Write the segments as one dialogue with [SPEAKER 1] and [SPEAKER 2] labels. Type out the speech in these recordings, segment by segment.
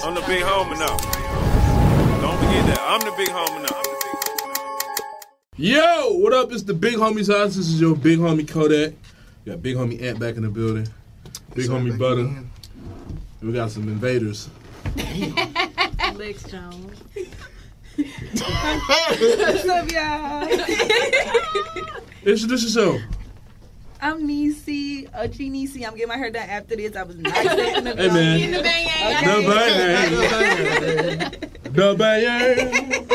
[SPEAKER 1] I'm the big homie now. Don't forget that. I'm the big homie now.
[SPEAKER 2] Yo, what up? It's the Big Homie's house. This is your big homie Kodak. We got big homie Ant back in the building. Big homie Butter. And we got some invaders.
[SPEAKER 3] Lex Jones.
[SPEAKER 4] What's up, y'all?
[SPEAKER 2] Introduce yourself.
[SPEAKER 4] I'm Niecy, OG Niecy. I'm getting my hair done after this. I was not expecting to
[SPEAKER 2] Hey, man.
[SPEAKER 3] In the bang.
[SPEAKER 2] The bang.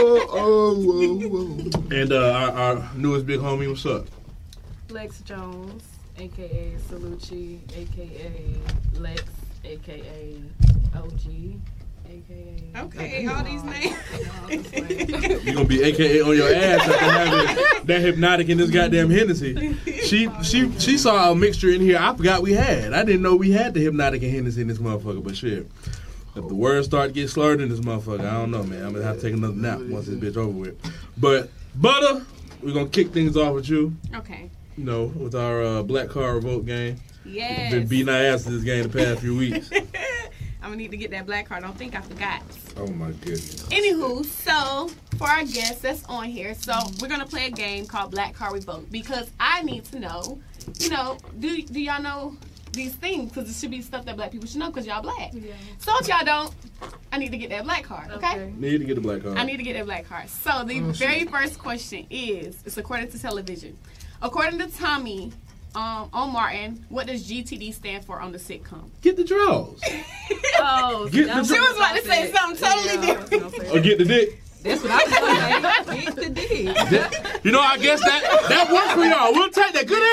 [SPEAKER 5] Oh.
[SPEAKER 2] And our newest big homie, what's up?
[SPEAKER 3] Lex Jones, a.k.a. Salucci, a.k.a. Lex, a.k.a. OG, a.k.a.
[SPEAKER 4] Okay, all these names.
[SPEAKER 2] You're going to be AKA on your ass after having that Hypnotic in this goddamn Hennessy. She saw a mixture in here I forgot we had. I didn't know we had the Hypnotic and Hennessy in this motherfucker, but shit. If the words start to get slurred in this motherfucker, I don't know, man. I'm going to have to take another nap once this bitch over with. But, Butter, we're going to kick things off with you.
[SPEAKER 3] Okay.
[SPEAKER 2] You know, with our Black Card Revolt game.
[SPEAKER 3] Yes.
[SPEAKER 2] Been beating our ass in this game the past few weeks.
[SPEAKER 3] I'm going to need to get that black card. I don't think I forgot.
[SPEAKER 2] Oh, my goodness.
[SPEAKER 3] Anywho, so for our guests that's on here, so we're going to play a game called Black Card Revolt because I need to know, do y'all know these things? Because it should be stuff that black people should know because y'all black. Yeah. So if y'all don't, I need to get that black card, okay?
[SPEAKER 2] Need to get the black card.
[SPEAKER 3] I need to get that black card. So the very first question is, it's according to television. According to Tommy on Martin, what does GTD stand for on the sitcom?
[SPEAKER 2] Get the draws.
[SPEAKER 3] Oh,
[SPEAKER 2] Get the
[SPEAKER 3] she was about to say something totally different.
[SPEAKER 2] Or get the dick.
[SPEAKER 4] That's what I was saying. Get the dick.
[SPEAKER 2] You know, I guess that worked for y'all. We'll take that. Good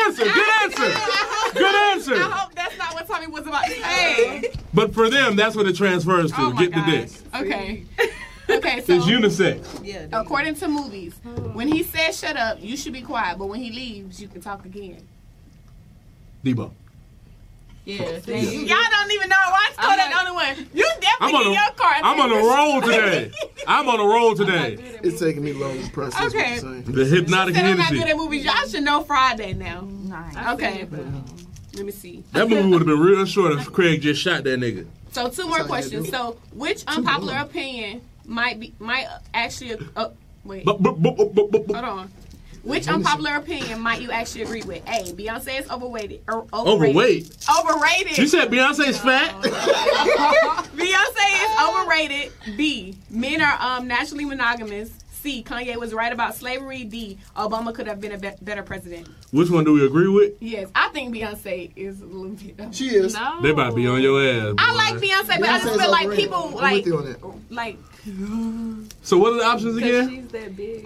[SPEAKER 2] answer.
[SPEAKER 3] I hope that's not what Tommy was about to say.
[SPEAKER 2] But for them, that's what it transfers to.
[SPEAKER 3] Oh my
[SPEAKER 2] Get the
[SPEAKER 3] gosh.
[SPEAKER 2] dick.
[SPEAKER 3] Okay. Okay, so
[SPEAKER 2] It's unisex.
[SPEAKER 4] Yeah.
[SPEAKER 3] according to movies, when he says shut up, you should be quiet. But when he leaves, you can talk again.
[SPEAKER 2] Debo.
[SPEAKER 4] Yeah.
[SPEAKER 3] Y'all don't even know why it's called that the only one. You definitely get your card.
[SPEAKER 2] I'm on a roll today.
[SPEAKER 5] It's taking me long to process
[SPEAKER 3] Okay.
[SPEAKER 5] what you're saying.
[SPEAKER 2] The Hypnotic
[SPEAKER 3] Said I'm not good
[SPEAKER 2] Hennessy.
[SPEAKER 3] at movies. Y'all should know Friday now.
[SPEAKER 4] Nice.
[SPEAKER 3] Okay. Let me see.
[SPEAKER 2] That movie would have been real short if Craig just shot that nigga.
[SPEAKER 3] So two more questions. So which unpopular opinion might actually wait. Hold on. Which unpopular opinion might you actually agree with? A. Beyonce is overrated.
[SPEAKER 2] Overweight.
[SPEAKER 3] Overrated.
[SPEAKER 2] You said Beyonce's fat?
[SPEAKER 3] Beyonce is overrated. B. Men are naturally monogamous. C. Kanye was right about slavery. D. Obama could have been a better president.
[SPEAKER 2] Which one do we agree with?
[SPEAKER 3] Yes, I think Beyonce is a little bit.
[SPEAKER 5] She is.
[SPEAKER 3] No.
[SPEAKER 2] They about to be on your ass.
[SPEAKER 3] I
[SPEAKER 2] boy.
[SPEAKER 3] like Beyonce, but I just
[SPEAKER 5] Beyonce's
[SPEAKER 3] feel like
[SPEAKER 5] overrated.
[SPEAKER 3] people
[SPEAKER 5] I'm with you on
[SPEAKER 3] like
[SPEAKER 2] So what are the options again?
[SPEAKER 4] She's that big.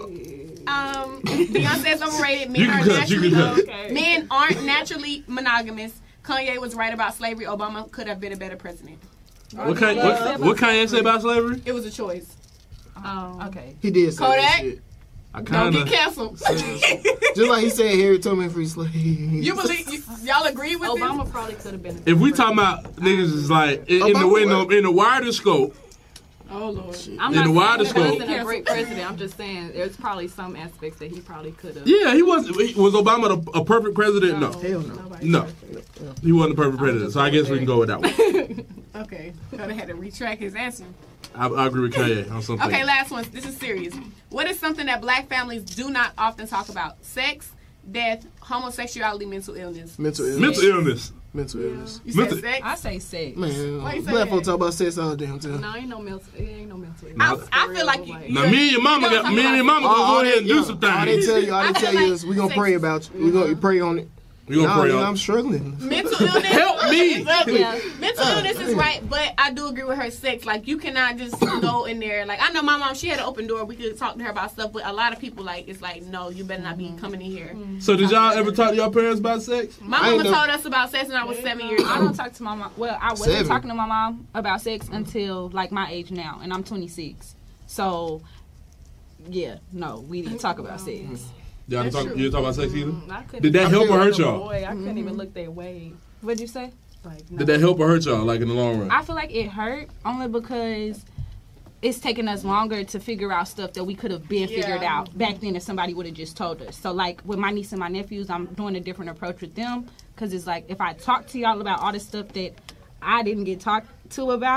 [SPEAKER 3] Beyonce is overrated. Men
[SPEAKER 2] You can
[SPEAKER 3] are
[SPEAKER 2] cut, you
[SPEAKER 3] naturally
[SPEAKER 2] can cut.
[SPEAKER 3] men aren't naturally monogamous. Kanye was right about slavery. Obama could have been a better president.
[SPEAKER 2] What Kanye say about slavery?
[SPEAKER 3] It was a choice.
[SPEAKER 4] Okay.
[SPEAKER 5] He did say
[SPEAKER 3] Kodak?
[SPEAKER 5] that shit.
[SPEAKER 2] I
[SPEAKER 3] Don't
[SPEAKER 2] kind
[SPEAKER 3] get
[SPEAKER 2] of.
[SPEAKER 3] canceled.
[SPEAKER 5] Just like he said, Harry Tubman free slave.
[SPEAKER 3] You believe y'all agree with
[SPEAKER 4] Obama probably could have been.
[SPEAKER 2] If we talking about niggas is like in the wider scope,
[SPEAKER 3] Oh Lord.
[SPEAKER 4] I'm
[SPEAKER 2] in
[SPEAKER 4] not
[SPEAKER 2] the wider
[SPEAKER 4] saying he
[SPEAKER 2] scope.
[SPEAKER 4] wasn't a great president. I'm just saying there's probably some aspects that he probably could have.
[SPEAKER 2] Yeah, he was. Was Obama a perfect president? No.
[SPEAKER 5] Hell no.
[SPEAKER 2] No. He wasn't a perfect president. So I guess we can go with that one.
[SPEAKER 3] Okay. Gotta had to retract his answer.
[SPEAKER 2] I agree with Kanye on something.
[SPEAKER 3] Okay, last one. This is serious. What is something that black families do not often talk about? Sex, death, homosexuality, mental illness.
[SPEAKER 5] Mental illness.
[SPEAKER 2] Mental illness.
[SPEAKER 5] Mental illness.
[SPEAKER 3] You said sex?
[SPEAKER 4] I say sex.
[SPEAKER 5] Man,
[SPEAKER 3] Why you say
[SPEAKER 5] black
[SPEAKER 3] that?
[SPEAKER 5] folks talk about sex all the damn time.
[SPEAKER 4] No, ain't no mental. It ain't no mental.
[SPEAKER 3] I feel like you.
[SPEAKER 2] Now me and your mama gonna go ahead and do some
[SPEAKER 5] All they
[SPEAKER 2] things.
[SPEAKER 5] tell you,
[SPEAKER 3] I feel like
[SPEAKER 5] is we gonna pray about you. We gonna pray on it.
[SPEAKER 2] We gonna pray
[SPEAKER 5] I'm
[SPEAKER 2] on.
[SPEAKER 5] struggling.
[SPEAKER 3] Mental illness.
[SPEAKER 2] Help me.
[SPEAKER 3] Exactly.
[SPEAKER 4] Yeah.
[SPEAKER 3] Mental illness is right, but I do agree with her sex. Like, you cannot just go in there. Like, I know my mom, she had an open door. We could talk to her about stuff, but a lot of people, like, it's like, no, you better not be coming in here.
[SPEAKER 2] So did y'all ever talk to your parents about sex?
[SPEAKER 3] My
[SPEAKER 5] I ain't
[SPEAKER 3] mama
[SPEAKER 5] know-
[SPEAKER 3] told us about sex when I was 7 years
[SPEAKER 6] I
[SPEAKER 3] old.
[SPEAKER 6] don't talk to my mom. Well, I wasn't
[SPEAKER 5] 7.
[SPEAKER 6] talking to my mom about sex until like my age now, and I'm 26. So, yeah, no, we didn't talk about sex.
[SPEAKER 2] Y'all didn't talk, you didn't talk about sex either?
[SPEAKER 4] I couldn't
[SPEAKER 2] Did that help or hurt
[SPEAKER 4] even
[SPEAKER 2] y'all?
[SPEAKER 4] Boy, I couldn't even look their way.
[SPEAKER 6] What'd you say?
[SPEAKER 4] Like, no.
[SPEAKER 2] Did that help or hurt y'all, like in the long run?
[SPEAKER 6] I feel like it hurt only because it's taken us longer to figure out stuff that we could have been figured out back then if somebody would have just told us. So, like, with my niece and my nephews, I'm doing a different approach with them because it's like if I talk to y'all about all the stuff that I didn't get talked to about,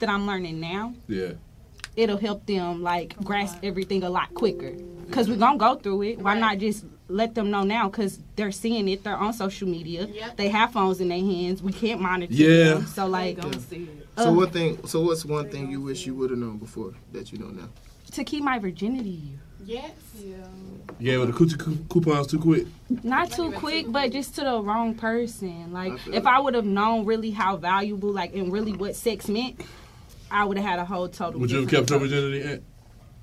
[SPEAKER 6] that I'm learning now,
[SPEAKER 2] Yeah.
[SPEAKER 6] it'll help them like grasp everything a lot quicker. Cause we're gonna go through it. Why not just let them know now? Cause they're seeing it. They're on social media.
[SPEAKER 3] Yep.
[SPEAKER 6] They have phones in their hands. We can't monitor
[SPEAKER 2] Yeah.
[SPEAKER 6] them. So like,
[SPEAKER 5] So what's one thing you wish you would have known before that you know now?
[SPEAKER 6] to keep my virginity.
[SPEAKER 3] Yes.
[SPEAKER 2] Yeah, with the coochie coupons too quick.
[SPEAKER 6] Not too quick, but just to the wrong person. Like,
[SPEAKER 5] I feel
[SPEAKER 6] if
[SPEAKER 5] it.
[SPEAKER 6] I would have known really how valuable, like, and really what sex meant, I would have had a whole total.
[SPEAKER 2] Would you have
[SPEAKER 6] different
[SPEAKER 2] kept your
[SPEAKER 6] approach.
[SPEAKER 2] virginity? Aunt?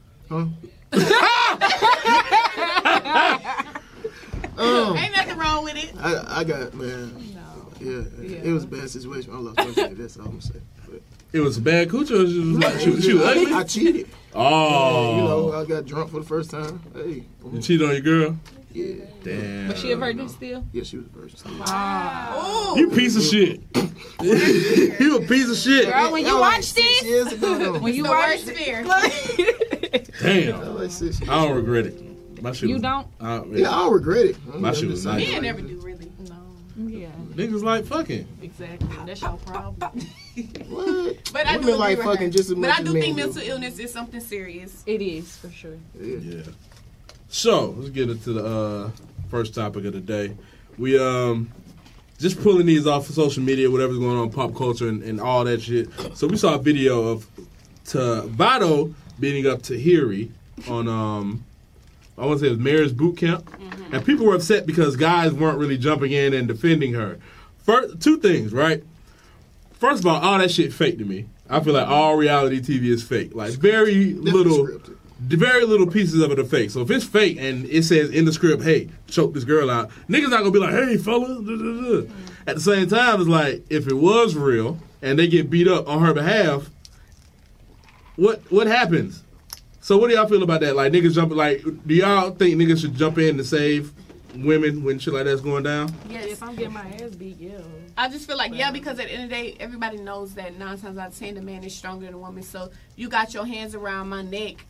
[SPEAKER 3] Ain't nothing wrong with it.
[SPEAKER 5] I got, man. Yeah, it was a bad situation. I lost my virginity. That's all I'm gonna say. But
[SPEAKER 2] It was a bad coochie or she was like, she was ugly?
[SPEAKER 5] I cheated.
[SPEAKER 2] Oh.
[SPEAKER 5] You know, I got drunk for the first time. Hey,
[SPEAKER 2] You cheated on your girl?
[SPEAKER 5] yeah,
[SPEAKER 2] Damn.
[SPEAKER 6] Was she a virgin still?
[SPEAKER 5] yeah, she was a virgin. Still.
[SPEAKER 3] Ooh.
[SPEAKER 2] You piece of shit. You a piece of shit.
[SPEAKER 6] Girl, when you
[SPEAKER 5] That was
[SPEAKER 6] watch
[SPEAKER 5] 6
[SPEAKER 6] this,
[SPEAKER 5] years ago, though.
[SPEAKER 6] when you
[SPEAKER 3] The
[SPEAKER 6] watch
[SPEAKER 3] worst fear.
[SPEAKER 2] Damn.
[SPEAKER 5] Like 6 years.
[SPEAKER 2] I don't regret it. My shit
[SPEAKER 6] You
[SPEAKER 2] was,
[SPEAKER 6] don't?
[SPEAKER 5] Yeah, I don't regret it.
[SPEAKER 2] My shit was nice.
[SPEAKER 3] Men never do really.
[SPEAKER 6] Yeah.
[SPEAKER 2] Niggas like fucking.
[SPEAKER 7] Exactly. That's your problem.
[SPEAKER 5] What?
[SPEAKER 3] But I
[SPEAKER 5] Women
[SPEAKER 3] do
[SPEAKER 5] like
[SPEAKER 3] agree with
[SPEAKER 5] fucking
[SPEAKER 3] her.
[SPEAKER 5] just as
[SPEAKER 3] But
[SPEAKER 5] much
[SPEAKER 3] I
[SPEAKER 5] as
[SPEAKER 3] do
[SPEAKER 5] men
[SPEAKER 3] think
[SPEAKER 5] do.
[SPEAKER 3] mental illness is something serious.
[SPEAKER 7] It is, for sure.
[SPEAKER 2] Yeah. So let's get into the first topic of the day. We just pulling these off of social media, whatever's going on, pop culture and all that shit. So we saw a video of Vado beating up Tahiri on I want to say it was Mayor's Boot Camp, and people were upset because guys weren't really jumping in and defending her. First, two things, right? First of all that shit fake to me. I feel like all reality TV is fake. Like very little.
[SPEAKER 5] Scripted.
[SPEAKER 2] Very little pieces of it are fake. So if it's fake and it says in the script, hey, choke this girl out, niggas not gonna be like, hey, fella. Da, da, da. At the same time, it's like, if it was real and they get beat up on her behalf, what happens? So what do y'all feel about that? Like, niggas jumping, like, do y'all think niggas should jump in to save women when shit like that's going down?
[SPEAKER 3] Yes.
[SPEAKER 7] If I'm getting my ass beat, yeah.
[SPEAKER 3] I just feel like, yeah, because at the end of the day, everybody knows that 9 times out of 10, the man is stronger than the woman. So you got your hands around my neck.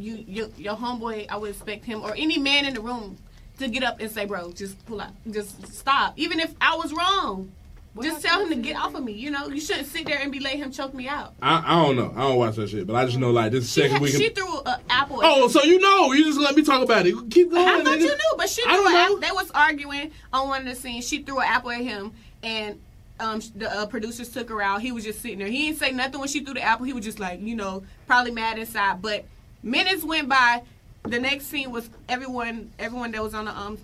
[SPEAKER 3] Your homeboy, I would expect him or any man in the room to get up and say, bro, just pull out. Just stop. Even if I was wrong. Just tell him to get off of me. You know, you shouldn't sit there and be letting him choke me out.
[SPEAKER 2] I don't know. I don't watch that shit, but I just know, like, this second week.
[SPEAKER 3] She threw an apple at
[SPEAKER 2] Oh, so you know. You just let me talk about it. Keep going,
[SPEAKER 3] I thought
[SPEAKER 2] nigga.
[SPEAKER 3] you knew, but she
[SPEAKER 2] I
[SPEAKER 3] threw
[SPEAKER 2] don't
[SPEAKER 3] an
[SPEAKER 2] know.
[SPEAKER 3] apple. They was arguing on one of the scenes. She threw an apple at him, and the producers took her out. He was just sitting there. He didn't say nothing when she threw the apple. He was just like, you know, probably mad inside. But minutes went by. The next scene was everyone that was on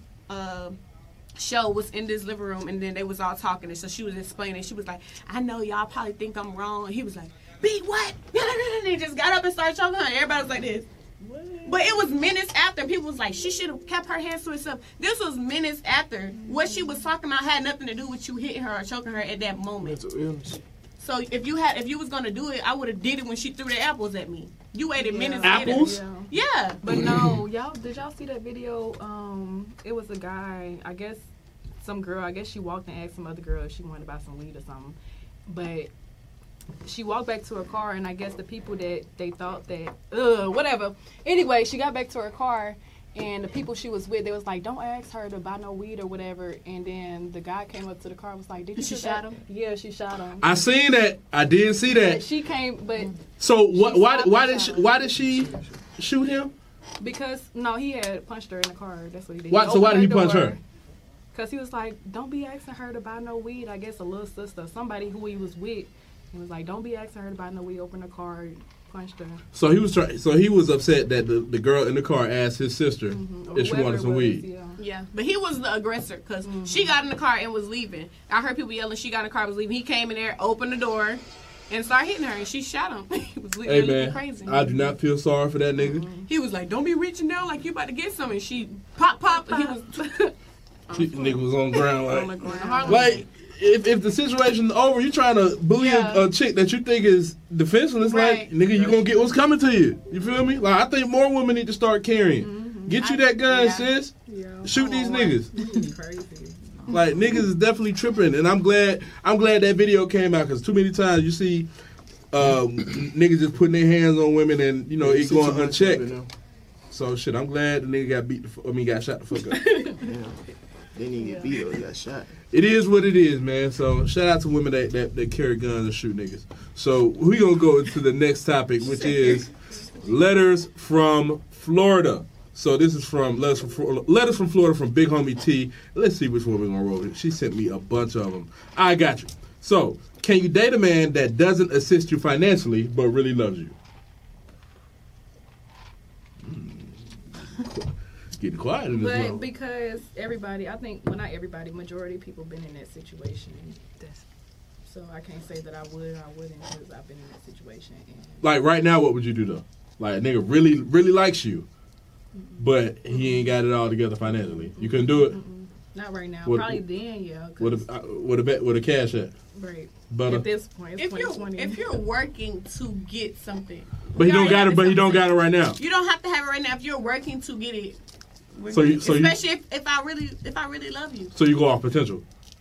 [SPEAKER 3] the show was in this living room, and then they was all talking, and so she was explaining. She was like, I know y'all probably think I'm wrong. And he was like, beat what? And he just got up and started choking her. Everybody was like this. But it was minutes after. People was like, she should have kept her hands to herself. This was minutes after. What she was talking about had nothing to do with you hitting her or choking her at that moment.
[SPEAKER 5] Mental illness.
[SPEAKER 3] So if you was gonna do it, I would have did it when she threw the apples at me. You waited minutes
[SPEAKER 2] Apples?
[SPEAKER 3] later. Yeah.
[SPEAKER 7] But no, did y'all see that video? It was a guy, I guess some girl, I guess she walked and asked some other girl if she wanted to buy some weed or something. But she walked back to her car, and I guess the people that they thought that, whatever. Anyway, she got back to her car, and the people she was with, they was like, don't ask her to buy no weed or whatever. And then the guy came up to the car and was like, did you
[SPEAKER 3] She
[SPEAKER 7] just
[SPEAKER 3] shot
[SPEAKER 7] ask-"
[SPEAKER 3] him?
[SPEAKER 7] Yeah, she shot him.
[SPEAKER 2] I seen that. I did see that.
[SPEAKER 7] But she came, but
[SPEAKER 2] So why
[SPEAKER 7] stopped
[SPEAKER 2] did she shoot him?
[SPEAKER 7] because, no, he had punched her in the car. That's what he did.
[SPEAKER 2] Why- so why did he punch her?
[SPEAKER 7] Because he was like, don't be asking her to buy no weed. I guess a little sister, somebody who he was with, he was like, don't be asking her to buy no weed. Open the car, punched her.
[SPEAKER 2] So he was upset that the girl in the car asked his sister
[SPEAKER 7] Or
[SPEAKER 2] if she
[SPEAKER 7] whoever
[SPEAKER 2] wanted
[SPEAKER 7] it
[SPEAKER 2] some
[SPEAKER 7] was,
[SPEAKER 2] weed.
[SPEAKER 7] Yeah.
[SPEAKER 3] Yeah, but he was the aggressor because she got in the car and was leaving. I heard people yelling. She got in the car and was leaving. He came in there, opened the door, and started hitting her, and she shot him. He was
[SPEAKER 2] Hey
[SPEAKER 3] looking
[SPEAKER 2] man,
[SPEAKER 3] crazy.
[SPEAKER 2] I do not feel sorry for that nigga.
[SPEAKER 3] He was like, "Don't be reaching down like you about to get some." And she pop. And he was
[SPEAKER 2] Nigga was on the ground
[SPEAKER 7] On the
[SPEAKER 2] like,
[SPEAKER 7] ground.
[SPEAKER 2] like if the situation's over, you trying to bully
[SPEAKER 3] Yeah.
[SPEAKER 2] a chick that you think is defenseless.
[SPEAKER 3] Right.
[SPEAKER 2] Like nigga, you gonna get what's coming to you. You feel me? Like I think more women need to start carrying. Get you that gun,
[SPEAKER 3] Yeah.
[SPEAKER 2] sis.
[SPEAKER 7] Yeah.
[SPEAKER 2] Shoot these niggas.
[SPEAKER 7] Crazy.
[SPEAKER 2] Like niggas is definitely tripping, and I'm glad that video came out because too many times you see niggas just putting their hands on women and you know it
[SPEAKER 5] See
[SPEAKER 2] going
[SPEAKER 5] too much of it
[SPEAKER 2] unchecked.
[SPEAKER 5] now.
[SPEAKER 2] So shit, I'm glad the nigga got got shot the fuck up.
[SPEAKER 5] They didn't get beat or got shot.
[SPEAKER 2] It is what it is, man. So shout out to women that carry guns and shoot niggas. So we gonna go to the next topic, which is letters from Florida. So this is from letters from Florida from Big Homie T. Let's see which one we're gonna roll with. She sent me a bunch of them. I got you. So can you date a man that doesn't assist you financially but really loves you? Getting quiet in this
[SPEAKER 7] But
[SPEAKER 2] room.
[SPEAKER 7] because everybody, I think, well, not everybody, majority of people been in that situation. So I can't say that I would or I wouldn't because I've been in that situation. And
[SPEAKER 2] Like right now, what would you do though? Like a nigga really, really likes you, but he ain't got it all together financially. You couldn't do it.
[SPEAKER 7] not right now.
[SPEAKER 2] What-
[SPEAKER 7] Probably then, yeah. 'cause-
[SPEAKER 2] With a cash at.
[SPEAKER 7] right.
[SPEAKER 2] Butter.
[SPEAKER 7] At this point, it's
[SPEAKER 3] If you're
[SPEAKER 7] 2020.
[SPEAKER 3] if you're working to get something,
[SPEAKER 2] But he
[SPEAKER 3] you
[SPEAKER 2] don't got
[SPEAKER 3] already
[SPEAKER 2] it. But he don't got it right now.
[SPEAKER 3] You don't have to have it right now. If you're working to get it,
[SPEAKER 2] So you-
[SPEAKER 3] especially if I really love you.
[SPEAKER 2] So you go off potential.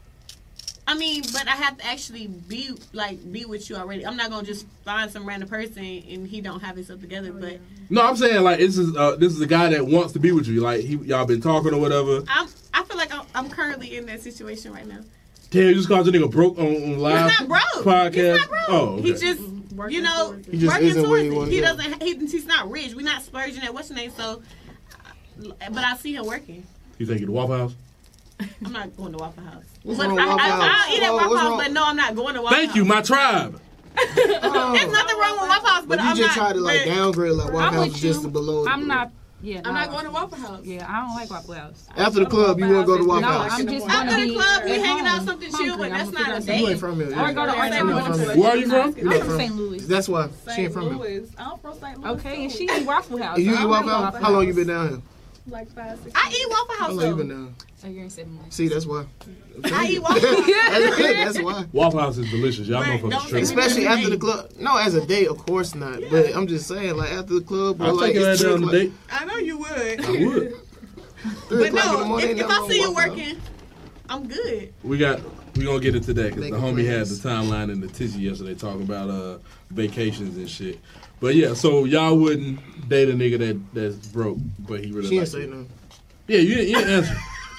[SPEAKER 3] I mean, but I have to actually be with you already. I'm not gonna just find some random person and he don't have himself together. But
[SPEAKER 2] No, I'm saying like this is a guy that wants to be with you. Like y'all been talking or whatever.
[SPEAKER 3] I feel like I'm currently in that situation right now.
[SPEAKER 2] Damn, you just called your nigga broke on live
[SPEAKER 3] He's not broke.
[SPEAKER 2] podcast.
[SPEAKER 3] He's not broke.
[SPEAKER 2] Oh, okay.
[SPEAKER 3] He just
[SPEAKER 7] Working
[SPEAKER 3] you know
[SPEAKER 7] towards it.
[SPEAKER 5] He just
[SPEAKER 3] working
[SPEAKER 5] isn't where
[SPEAKER 3] towards
[SPEAKER 5] he
[SPEAKER 3] it.
[SPEAKER 5] wanna
[SPEAKER 3] He
[SPEAKER 5] go.
[SPEAKER 3] doesn't. He's not rich. We're not splurging at what's your name. So, but I see him working.
[SPEAKER 2] You think you the Waffle House?
[SPEAKER 3] I'm not going to Waffle House.
[SPEAKER 5] What's
[SPEAKER 3] But
[SPEAKER 5] wrong with Waffle House?
[SPEAKER 3] I'll eat at
[SPEAKER 5] Oh,
[SPEAKER 3] Waffle
[SPEAKER 5] what's
[SPEAKER 3] House,
[SPEAKER 5] wrong?
[SPEAKER 3] but no, I'm not going to Waffle House.
[SPEAKER 2] Thank you, my tribe.
[SPEAKER 3] There's nothing wrong with Waffle House, but
[SPEAKER 5] But you
[SPEAKER 3] I'm
[SPEAKER 5] just
[SPEAKER 3] not.
[SPEAKER 5] try to like
[SPEAKER 3] but
[SPEAKER 5] downgrade like
[SPEAKER 6] I'm
[SPEAKER 5] Waffle House
[SPEAKER 6] with
[SPEAKER 5] is just
[SPEAKER 6] you.
[SPEAKER 5] below.
[SPEAKER 6] I'm not. Yeah,
[SPEAKER 3] I'm
[SPEAKER 6] no.
[SPEAKER 3] not going to Waffle House.
[SPEAKER 6] Yeah, I don't like Waffle House.
[SPEAKER 5] After the club, you want to go to Waffle
[SPEAKER 6] No,
[SPEAKER 5] House.
[SPEAKER 6] I'm just
[SPEAKER 3] After
[SPEAKER 6] gonna
[SPEAKER 3] the
[SPEAKER 6] be
[SPEAKER 3] club, we
[SPEAKER 6] at
[SPEAKER 3] hanging out
[SPEAKER 6] home,
[SPEAKER 3] something chill,
[SPEAKER 6] hungry.
[SPEAKER 3] but that's
[SPEAKER 6] I'm
[SPEAKER 3] not a
[SPEAKER 6] gonna
[SPEAKER 3] date.
[SPEAKER 5] You ain't from here.
[SPEAKER 6] Or go to
[SPEAKER 3] Yeah,
[SPEAKER 6] Orlando.
[SPEAKER 3] I'm from here.
[SPEAKER 2] Where are you from?
[SPEAKER 5] You're
[SPEAKER 6] I'm
[SPEAKER 5] not
[SPEAKER 6] from
[SPEAKER 5] from-
[SPEAKER 6] St. Louis.
[SPEAKER 5] That's why she ain't
[SPEAKER 7] St.
[SPEAKER 5] from here.
[SPEAKER 7] Louis. I'm from St. Louis.
[SPEAKER 6] Okay, and
[SPEAKER 7] too.
[SPEAKER 6] she eat Waffle House.
[SPEAKER 5] You
[SPEAKER 6] I
[SPEAKER 5] eat
[SPEAKER 6] don't
[SPEAKER 5] Waffle
[SPEAKER 6] like
[SPEAKER 5] House? How long you been down here?
[SPEAKER 7] Like 5, 6
[SPEAKER 3] I eat Waffle
[SPEAKER 5] How
[SPEAKER 3] House
[SPEAKER 5] long you been
[SPEAKER 3] though.
[SPEAKER 5] down?
[SPEAKER 6] A year and 7 months.
[SPEAKER 5] See, that's why.
[SPEAKER 3] I eat Waffle House.
[SPEAKER 5] That's why.
[SPEAKER 2] Waffle House is delicious. Y'all
[SPEAKER 3] Right,
[SPEAKER 2] motherfuckers
[SPEAKER 3] don't
[SPEAKER 2] straight.
[SPEAKER 3] say
[SPEAKER 5] Especially
[SPEAKER 3] As a
[SPEAKER 5] after the
[SPEAKER 3] date.
[SPEAKER 5] club. No, as a date, of course not. But I'm just saying, like after the club, or
[SPEAKER 2] I'll
[SPEAKER 5] like
[SPEAKER 2] take your ass
[SPEAKER 5] it's 3
[SPEAKER 2] down on a date.
[SPEAKER 3] I know you would.
[SPEAKER 2] I would.
[SPEAKER 5] 3
[SPEAKER 3] But
[SPEAKER 5] o'clock in the
[SPEAKER 3] no,
[SPEAKER 5] morning.
[SPEAKER 3] if
[SPEAKER 5] ain't
[SPEAKER 3] I
[SPEAKER 5] nothing
[SPEAKER 3] see you
[SPEAKER 5] wrong with Waffle House.
[SPEAKER 3] working, I'm good.
[SPEAKER 2] We gonna get it today because the
[SPEAKER 5] Making
[SPEAKER 2] homie had
[SPEAKER 5] plans.
[SPEAKER 2] the timeline in the tizzy yesterday talking about vacations and shit. But yeah, so y'all wouldn't date a nigga that's broke, but he really
[SPEAKER 5] She didn't
[SPEAKER 2] likes
[SPEAKER 5] say
[SPEAKER 2] you.
[SPEAKER 5] no.
[SPEAKER 2] Yeah, you didn't answer.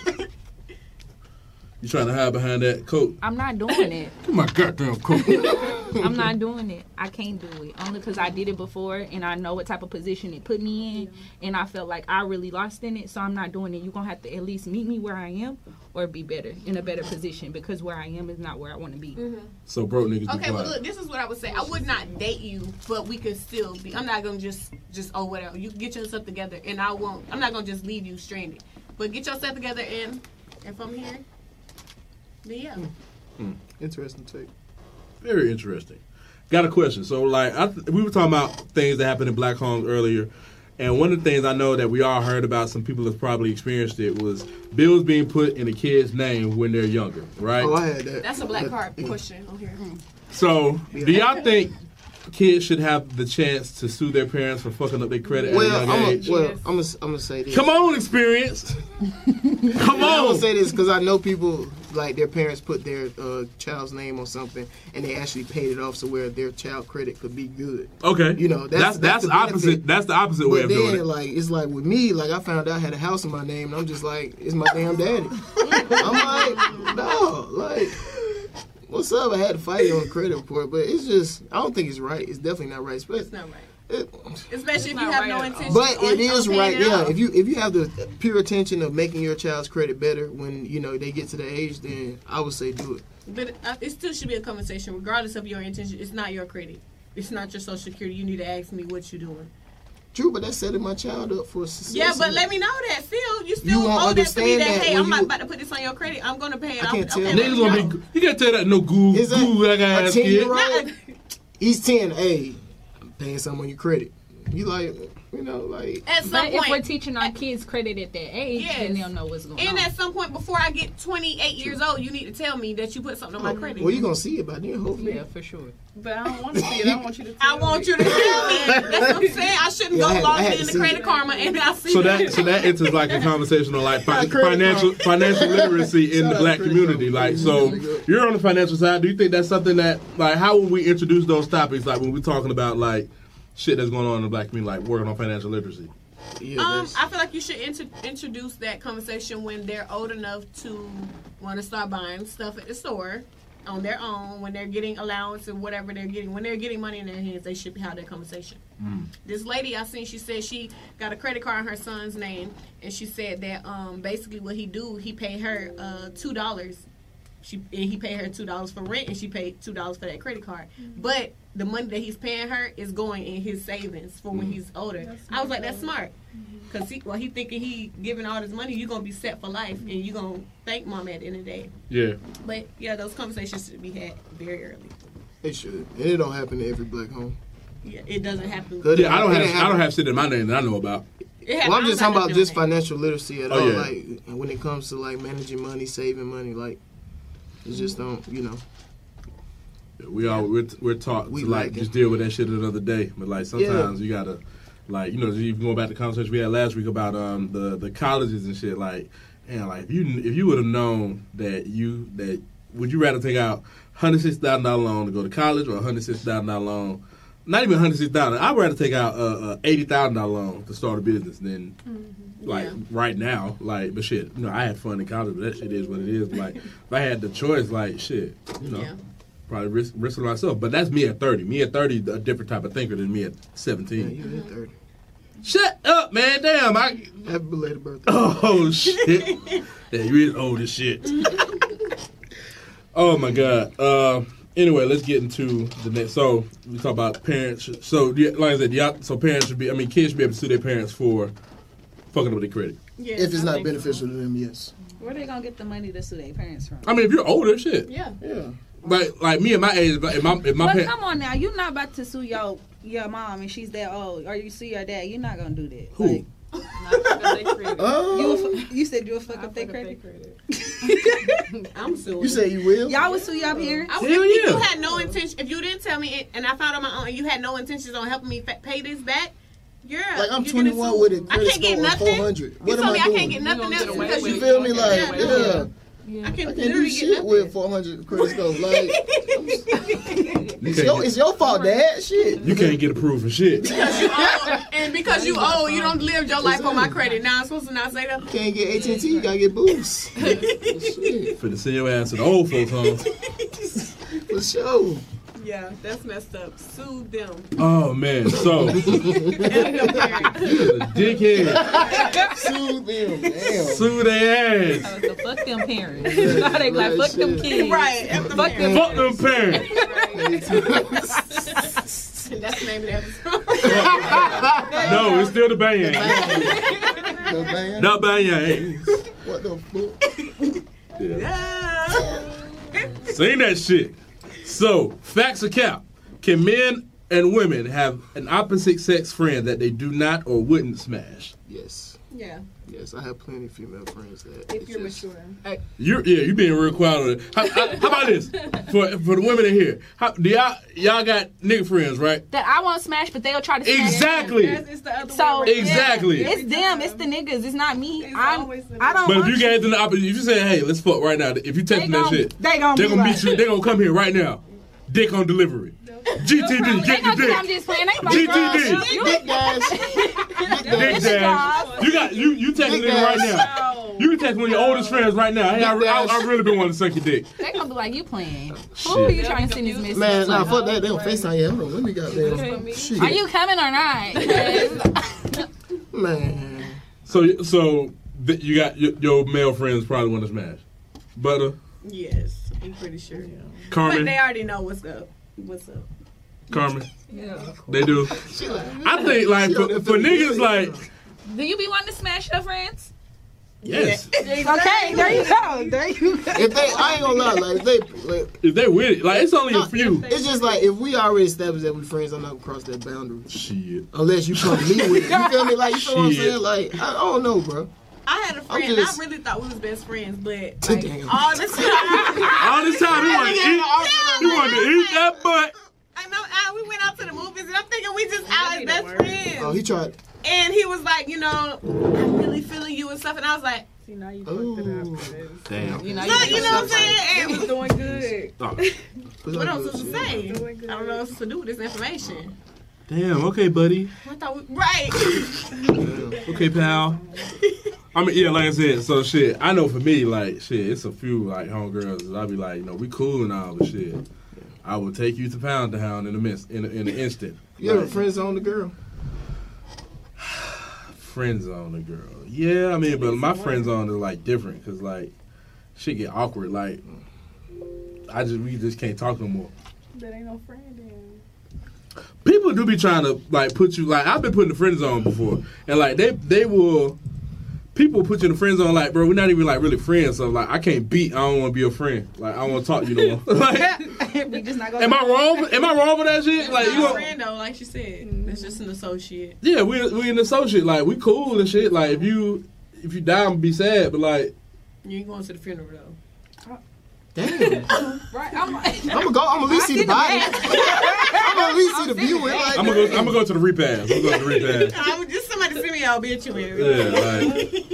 [SPEAKER 2] You trying to hide behind that coat?
[SPEAKER 6] I'm not doing it.
[SPEAKER 2] Get my goddamn coat.
[SPEAKER 6] I'm not doing it. I can't do it. Only because I did it before and I know what type of position it put me in. And I felt like I really lost in it. So I'm not doing it. You're going to have to at least meet me where I am or be better, in a better position. Because where I am is not where I want to be.
[SPEAKER 2] So broke niggas be
[SPEAKER 3] Okay, well
[SPEAKER 2] quiet.
[SPEAKER 3] look, this is what I would say. I would not date you, but we could still be. I'm not gonna just whatever. You get yourself together, and I'm not gonna just leave you stranded. But get yourself together, and from here, then yeah.
[SPEAKER 5] Interesting take.
[SPEAKER 2] Very interesting. Got a question. So, like, we were talking about things that happened in black homes earlier, and one of the things I know that we all heard about, some people have probably experienced it, was bills being put in a kid's name when they're younger, right?
[SPEAKER 5] Oh, I had that.
[SPEAKER 3] That's a black
[SPEAKER 5] But-
[SPEAKER 3] card question on here.
[SPEAKER 2] So, do y'all think kids should have the chance to sue their parents for fucking up their credit at a
[SPEAKER 5] Well,
[SPEAKER 2] young age?
[SPEAKER 5] I'm gonna say this.
[SPEAKER 2] Come on, experience. Come
[SPEAKER 5] I'm
[SPEAKER 2] on.
[SPEAKER 5] gonna say this because I know people like their parents put their child's name on something and they actually paid it off so where their child credit could be good.
[SPEAKER 2] Okay.
[SPEAKER 5] You know, that's
[SPEAKER 2] that's
[SPEAKER 5] the
[SPEAKER 2] opposite.
[SPEAKER 5] benefit.
[SPEAKER 2] That's the opposite way
[SPEAKER 5] But
[SPEAKER 2] of doing
[SPEAKER 5] then,
[SPEAKER 2] it.
[SPEAKER 5] like, it's like with me, like I found out I had a house in my name, and I'm just like, it's my damn daddy. I'm like, no, like, what's up? I had to fight it on the credit report, but it's just, I don't think it's right. It's definitely not right.
[SPEAKER 3] It's not right,
[SPEAKER 5] It,
[SPEAKER 3] especially if you
[SPEAKER 7] not
[SPEAKER 3] have
[SPEAKER 7] right
[SPEAKER 3] no
[SPEAKER 7] at all.
[SPEAKER 3] intention.
[SPEAKER 5] but
[SPEAKER 3] on-
[SPEAKER 5] it is
[SPEAKER 3] on paying
[SPEAKER 5] right,
[SPEAKER 3] it
[SPEAKER 5] yeah.
[SPEAKER 3] off.
[SPEAKER 5] If you have the pure intention of making your child's credit better when you know they get to the age, then I would say do it.
[SPEAKER 3] But it still should be a conversation, regardless of your intention. It's not your credit. It's not your Social Security. You need to ask me what you're doing.
[SPEAKER 5] True, but that's setting my child up for success.
[SPEAKER 3] Yeah, but let me know that. Still, you still
[SPEAKER 5] You won't
[SPEAKER 3] owe that to me.
[SPEAKER 5] understand
[SPEAKER 3] that
[SPEAKER 5] that
[SPEAKER 3] hey,
[SPEAKER 5] when
[SPEAKER 3] I'm not
[SPEAKER 5] you-
[SPEAKER 3] about to put this on your credit. I'm gonna pay it.
[SPEAKER 5] I can't tell
[SPEAKER 3] okay,
[SPEAKER 5] you.
[SPEAKER 2] Niggas gonna be. You can't tell that no goo.
[SPEAKER 5] Is that
[SPEAKER 2] Goo like I
[SPEAKER 5] a
[SPEAKER 2] ass kid.
[SPEAKER 5] 10-year-old? He's 10. Hey, I'm paying something on your credit. You like, you know, like.
[SPEAKER 3] At some
[SPEAKER 6] But if we're
[SPEAKER 3] point,
[SPEAKER 6] teaching our kids credit at that age,
[SPEAKER 3] Yes.
[SPEAKER 6] then they'll know what's going on.
[SPEAKER 3] and at some point before I get 28 years old, you need to tell me that you put something on my credit.
[SPEAKER 5] Well, you gonna see it by then, hopefully.
[SPEAKER 6] Yeah, for sure.
[SPEAKER 7] But I don't want to see it. I want you to
[SPEAKER 3] I
[SPEAKER 7] tell
[SPEAKER 3] want
[SPEAKER 7] me.
[SPEAKER 3] you to tell me. That's what I'm saying. I shouldn't
[SPEAKER 5] Yeah, I
[SPEAKER 3] go
[SPEAKER 5] had
[SPEAKER 3] logging
[SPEAKER 5] to
[SPEAKER 3] in the
[SPEAKER 5] see
[SPEAKER 3] Credit
[SPEAKER 5] it.
[SPEAKER 3] Karma and I see
[SPEAKER 2] So that enters like a conversation on like financial literacy in the black community. Like, so you're on the financial side. Do you think that's something that, like, how would we introduce those topics? Like when we're talking about like shit that's going on in the black community, like working on financial literacy.
[SPEAKER 5] Yeah,
[SPEAKER 3] I feel like you should introduce that conversation when they're old enough to want to start buying stuff at the store on their own. When they're getting allowance and whatever they're getting, when they're getting money in their hands, they should have that conversation. This lady I seen, she said she got a credit card in her son's name, and she said that basically what he paid her $2. He paid her $2 for rent, and she paid $2 for that credit card. But the money that he's paying her is going in his savings for when he's older. I was like, that's smart. Because he thinking he giving all this money, you're going to be set for life, and you're going to thank mom at the end of the day.
[SPEAKER 2] Yeah.
[SPEAKER 3] But, yeah, those conversations should be had very early.
[SPEAKER 5] They should. And it don't happen to every black home.
[SPEAKER 3] Yeah, it doesn't happen.
[SPEAKER 2] Yeah, I don't have shit in my name that I know about.
[SPEAKER 5] Well, I'm just talking about just financial literacy at all.
[SPEAKER 2] Yeah.
[SPEAKER 5] Like, when it comes to, like, managing money, saving money, like, it just don't, you know.
[SPEAKER 2] We're taught to like just deal with that shit another day, but like sometimes you gotta, like, you know, even going back to the conversation we had last week about the colleges and shit. Like, and like if you would have known that would you rather take out $106,000 loan to go to college or $106,000 loan? Not even $106,000. I'd rather take out a $80,000 loan to start a business than right now. Like, but shit, you know, I had fun in college, but that shit is what it is. Like, if I had the choice, like, shit, you know. Yeah. Probably risk it myself, but that's me at 30. Me at 30, a different type of thinker than me at 17.
[SPEAKER 5] Yeah, you at 30.
[SPEAKER 2] Shut up, man! Damn,
[SPEAKER 5] happy belated birthday.
[SPEAKER 2] Oh shit! Yeah, you is old as shit. Oh my god. Anyway, let's get into the next. So we talk about parents. So like I said, so parents should be. I mean, kids should be able to sue their parents for fucking up with their credit.
[SPEAKER 3] Yeah,
[SPEAKER 5] if it's not beneficial to them, yes.
[SPEAKER 4] Where they gonna get the money to sue their parents from?
[SPEAKER 2] I mean, if you're older, shit.
[SPEAKER 3] Yeah.
[SPEAKER 2] Like me at my age, if my
[SPEAKER 4] but come on now, you're not about to sue your mom and she's that old, or you sue your dad. You're not gonna do that.
[SPEAKER 2] Who?
[SPEAKER 4] Like, you said you would fuck up their credit.
[SPEAKER 3] I'm suing.
[SPEAKER 5] You say you will?
[SPEAKER 4] Y'all would sue your parents?
[SPEAKER 3] If you had no intention, if you didn't tell me and I found on my own, and you had no intentions on helping me pay this back.
[SPEAKER 5] Like I'm 21 with a credit score of 400. What am I doing?
[SPEAKER 3] I can't get nothing else because
[SPEAKER 5] you feel me? Like,
[SPEAKER 3] I can't
[SPEAKER 5] do shit with 400 credit scores. Like, it's your fault, Dad. Shit.
[SPEAKER 2] You can't get approved for shit.
[SPEAKER 3] Because you old, you don't live your life on my credit. Now I'm supposed to not say that.
[SPEAKER 5] You can't get AT&T, you gotta get Boost.
[SPEAKER 2] Finna send your ass to the old folks home.
[SPEAKER 5] For sure.
[SPEAKER 3] Yeah, that's messed up. Sue them.
[SPEAKER 2] Oh man, so dickhead.
[SPEAKER 5] Sue them, damn.
[SPEAKER 2] Sue their ass.
[SPEAKER 6] So fuck them parents. They like fuck them kids.
[SPEAKER 3] Right.
[SPEAKER 6] Fuck them
[SPEAKER 2] parents.
[SPEAKER 3] That's the name of the episode.
[SPEAKER 2] No, it's still the band.
[SPEAKER 5] The band?
[SPEAKER 2] The band.
[SPEAKER 5] What the fuck?
[SPEAKER 3] Yeah.
[SPEAKER 2] Sing that shit. So, facts or cap? Can men and women have an opposite sex friend that they do not or wouldn't smash?
[SPEAKER 5] Yes.
[SPEAKER 3] Yeah.
[SPEAKER 5] Yes, I have plenty of female friends that.
[SPEAKER 3] If you're mature.
[SPEAKER 2] You being real quiet. How about this? For the women in here, do y'all got nigga friends, right?
[SPEAKER 6] that I won't smash, but they'll try to smash.
[SPEAKER 2] Exactly.
[SPEAKER 3] It's the other
[SPEAKER 6] So
[SPEAKER 3] way around.
[SPEAKER 2] Exactly.
[SPEAKER 6] It's them. It's the niggas. It's not me. I don't.
[SPEAKER 2] But if you gave them the opposite, if you say, "Hey, let's fuck right now," if you text them that shit,
[SPEAKER 6] They gonna
[SPEAKER 2] meet you. They gonna come here right now. Dick on delivery. GTD, get the dick.
[SPEAKER 6] I'm just playing. They
[SPEAKER 2] GTD.
[SPEAKER 5] Dick dash.
[SPEAKER 2] Dick dash. You texting them right now. You can text one of your oldest friends right now. Hey, I really been wanting to suck your dick.
[SPEAKER 6] They gonna be like, you playing. Who are you trying to send this message?
[SPEAKER 5] Man, nah, fuck that. They don't FaceTime you. Hold on, let me goddamn. Shit.
[SPEAKER 6] Are you coming or not?
[SPEAKER 5] Man.
[SPEAKER 2] So you got your male friends probably want to smash. Butter.
[SPEAKER 3] Yes, I'm pretty sure.
[SPEAKER 2] Carmen.
[SPEAKER 3] But they already know what's up. What's up?
[SPEAKER 2] Carmen. Yeah. They do. I think like for niggas like.
[SPEAKER 6] Do you be wanting to smash your friends?
[SPEAKER 2] Yes.
[SPEAKER 6] Okay, there you go. There you go.
[SPEAKER 5] If they, I ain't gonna lie, like
[SPEAKER 2] if they with it, like it's only a few.
[SPEAKER 5] It's just like if we already established that we friends, I'm not gonna cross that boundary.
[SPEAKER 2] Shit.
[SPEAKER 5] Unless you come to me with it, you feel me? Like you feel what I'm saying? Like I don't know, bro.
[SPEAKER 3] I had a friend. I really thought we was best friends, but like,
[SPEAKER 5] Damn.
[SPEAKER 3] all this time,
[SPEAKER 2] he wanted to eat that butt.
[SPEAKER 3] I know. We went out to the movies, and I'm thinking we just out as best friends.
[SPEAKER 5] Oh, he tried.
[SPEAKER 3] And he was like, I'm really feeling you and stuff, and I was like,
[SPEAKER 7] See, now you fucked it up.
[SPEAKER 2] Damn.
[SPEAKER 6] You know
[SPEAKER 3] look, you know what I'm saying?
[SPEAKER 7] It was doing good.
[SPEAKER 3] What else was to say? I don't know what else to do with this information.
[SPEAKER 2] Damn. Okay, buddy.
[SPEAKER 3] I thought right.
[SPEAKER 2] Okay, pal. I mean, yeah, like I said, so shit. I know for me, like shit, it's a few like homegirls. I'll be like, you know, we cool and all, but shit, I will take you to Pound Town in an instant.
[SPEAKER 5] You ever friend zone the girl?
[SPEAKER 2] Friend zone the girl. Yeah, I mean, but my friend zone is like different because like shit get awkward. Like we just can't talk no more.
[SPEAKER 7] That ain't no friend then.
[SPEAKER 2] People do be trying to like put you like I've been put in the friend zone before, and like they will. People will put you in the friend zone like, bro, we're not even like really friends. So like, I can't beat. I don't want to be your friend. Like, I don't want to talk to you no more. Like,
[SPEAKER 4] We just not gonna
[SPEAKER 2] am I wrong? Am I wrong with that shit? Like, you
[SPEAKER 8] Not a
[SPEAKER 2] know,
[SPEAKER 8] friend though, like she said. It's just an associate.
[SPEAKER 2] yeah, we an associate. Like, we cool and shit. Like, if you die, I'm be sad. But like,
[SPEAKER 8] You ain't going to the funeral though.
[SPEAKER 5] Damn.
[SPEAKER 4] Right, I'm like,
[SPEAKER 5] I'm gonna go. I'm gonna at least see the body. I'm gonna at least see the view. Like,
[SPEAKER 2] I'm gonna go to the repast. I'm gonna go to the repast.
[SPEAKER 8] I would just somebody send me an obituary.
[SPEAKER 2] Yeah, like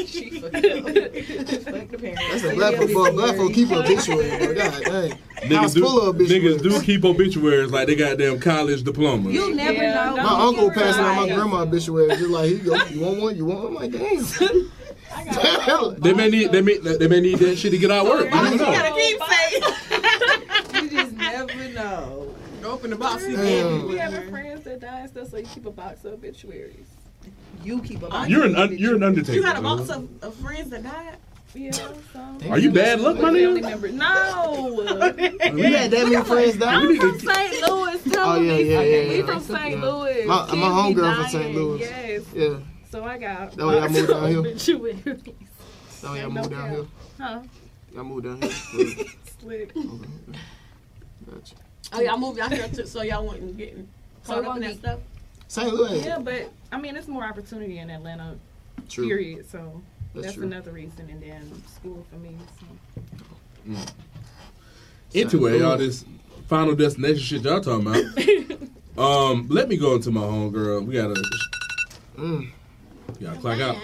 [SPEAKER 5] that's a black folk keep obituary. Bro. God dang. House full of
[SPEAKER 2] niggas
[SPEAKER 5] obituaries.
[SPEAKER 2] do keep obituaries like they got damn college diplomas.
[SPEAKER 4] you never
[SPEAKER 7] Yeah,
[SPEAKER 4] know.
[SPEAKER 5] My uncle passing out my
[SPEAKER 4] Right.
[SPEAKER 5] grandma obituary. Just like, here you go. You want one? You want one? I'm like, damn.
[SPEAKER 2] They may need that shit to get out work. You never
[SPEAKER 8] You
[SPEAKER 2] know.
[SPEAKER 8] gotta keep saying.
[SPEAKER 4] You just never know.
[SPEAKER 8] Open the box
[SPEAKER 5] Damn.
[SPEAKER 8] again.
[SPEAKER 7] We having friends that die and stuff, so you keep a box of obituaries.
[SPEAKER 4] You keep a
[SPEAKER 2] You're an undertaker.
[SPEAKER 8] You had a box of friends that died.
[SPEAKER 7] Yeah, so.
[SPEAKER 2] Are you bad luck, my
[SPEAKER 7] Family
[SPEAKER 2] nigga?
[SPEAKER 7] members. No.
[SPEAKER 5] We had that many friends die.
[SPEAKER 2] We need
[SPEAKER 7] From
[SPEAKER 2] to-
[SPEAKER 7] St. Louis. Tell
[SPEAKER 5] Oh, yeah,
[SPEAKER 7] me.
[SPEAKER 5] yeah, yeah,
[SPEAKER 7] We
[SPEAKER 5] yeah.
[SPEAKER 7] from St. Louis.
[SPEAKER 5] My
[SPEAKER 7] Kids be
[SPEAKER 5] homegirl from
[SPEAKER 7] dying.
[SPEAKER 5] St. Louis.
[SPEAKER 7] Yes.
[SPEAKER 5] Yeah.
[SPEAKER 7] So I got.
[SPEAKER 5] That way y'all moved down here?
[SPEAKER 7] obituaries.
[SPEAKER 5] Oh, y'all moved down here.
[SPEAKER 7] Huh?
[SPEAKER 5] Y'all moved down here.
[SPEAKER 7] Slick.
[SPEAKER 5] Gotcha.
[SPEAKER 8] Oh, y'all moved out here too, so y'all wasn't getting caught up in that stuff.
[SPEAKER 5] St. Louis.
[SPEAKER 7] Yeah, but I mean, it's more opportunity in Atlanta.
[SPEAKER 5] True.
[SPEAKER 7] Period. So
[SPEAKER 5] That's true.
[SPEAKER 7] another reason, and then school for me. So.
[SPEAKER 2] Anyway, all this final destination shit y'all talking about. Let me go into my homegirl. We gotta clock out.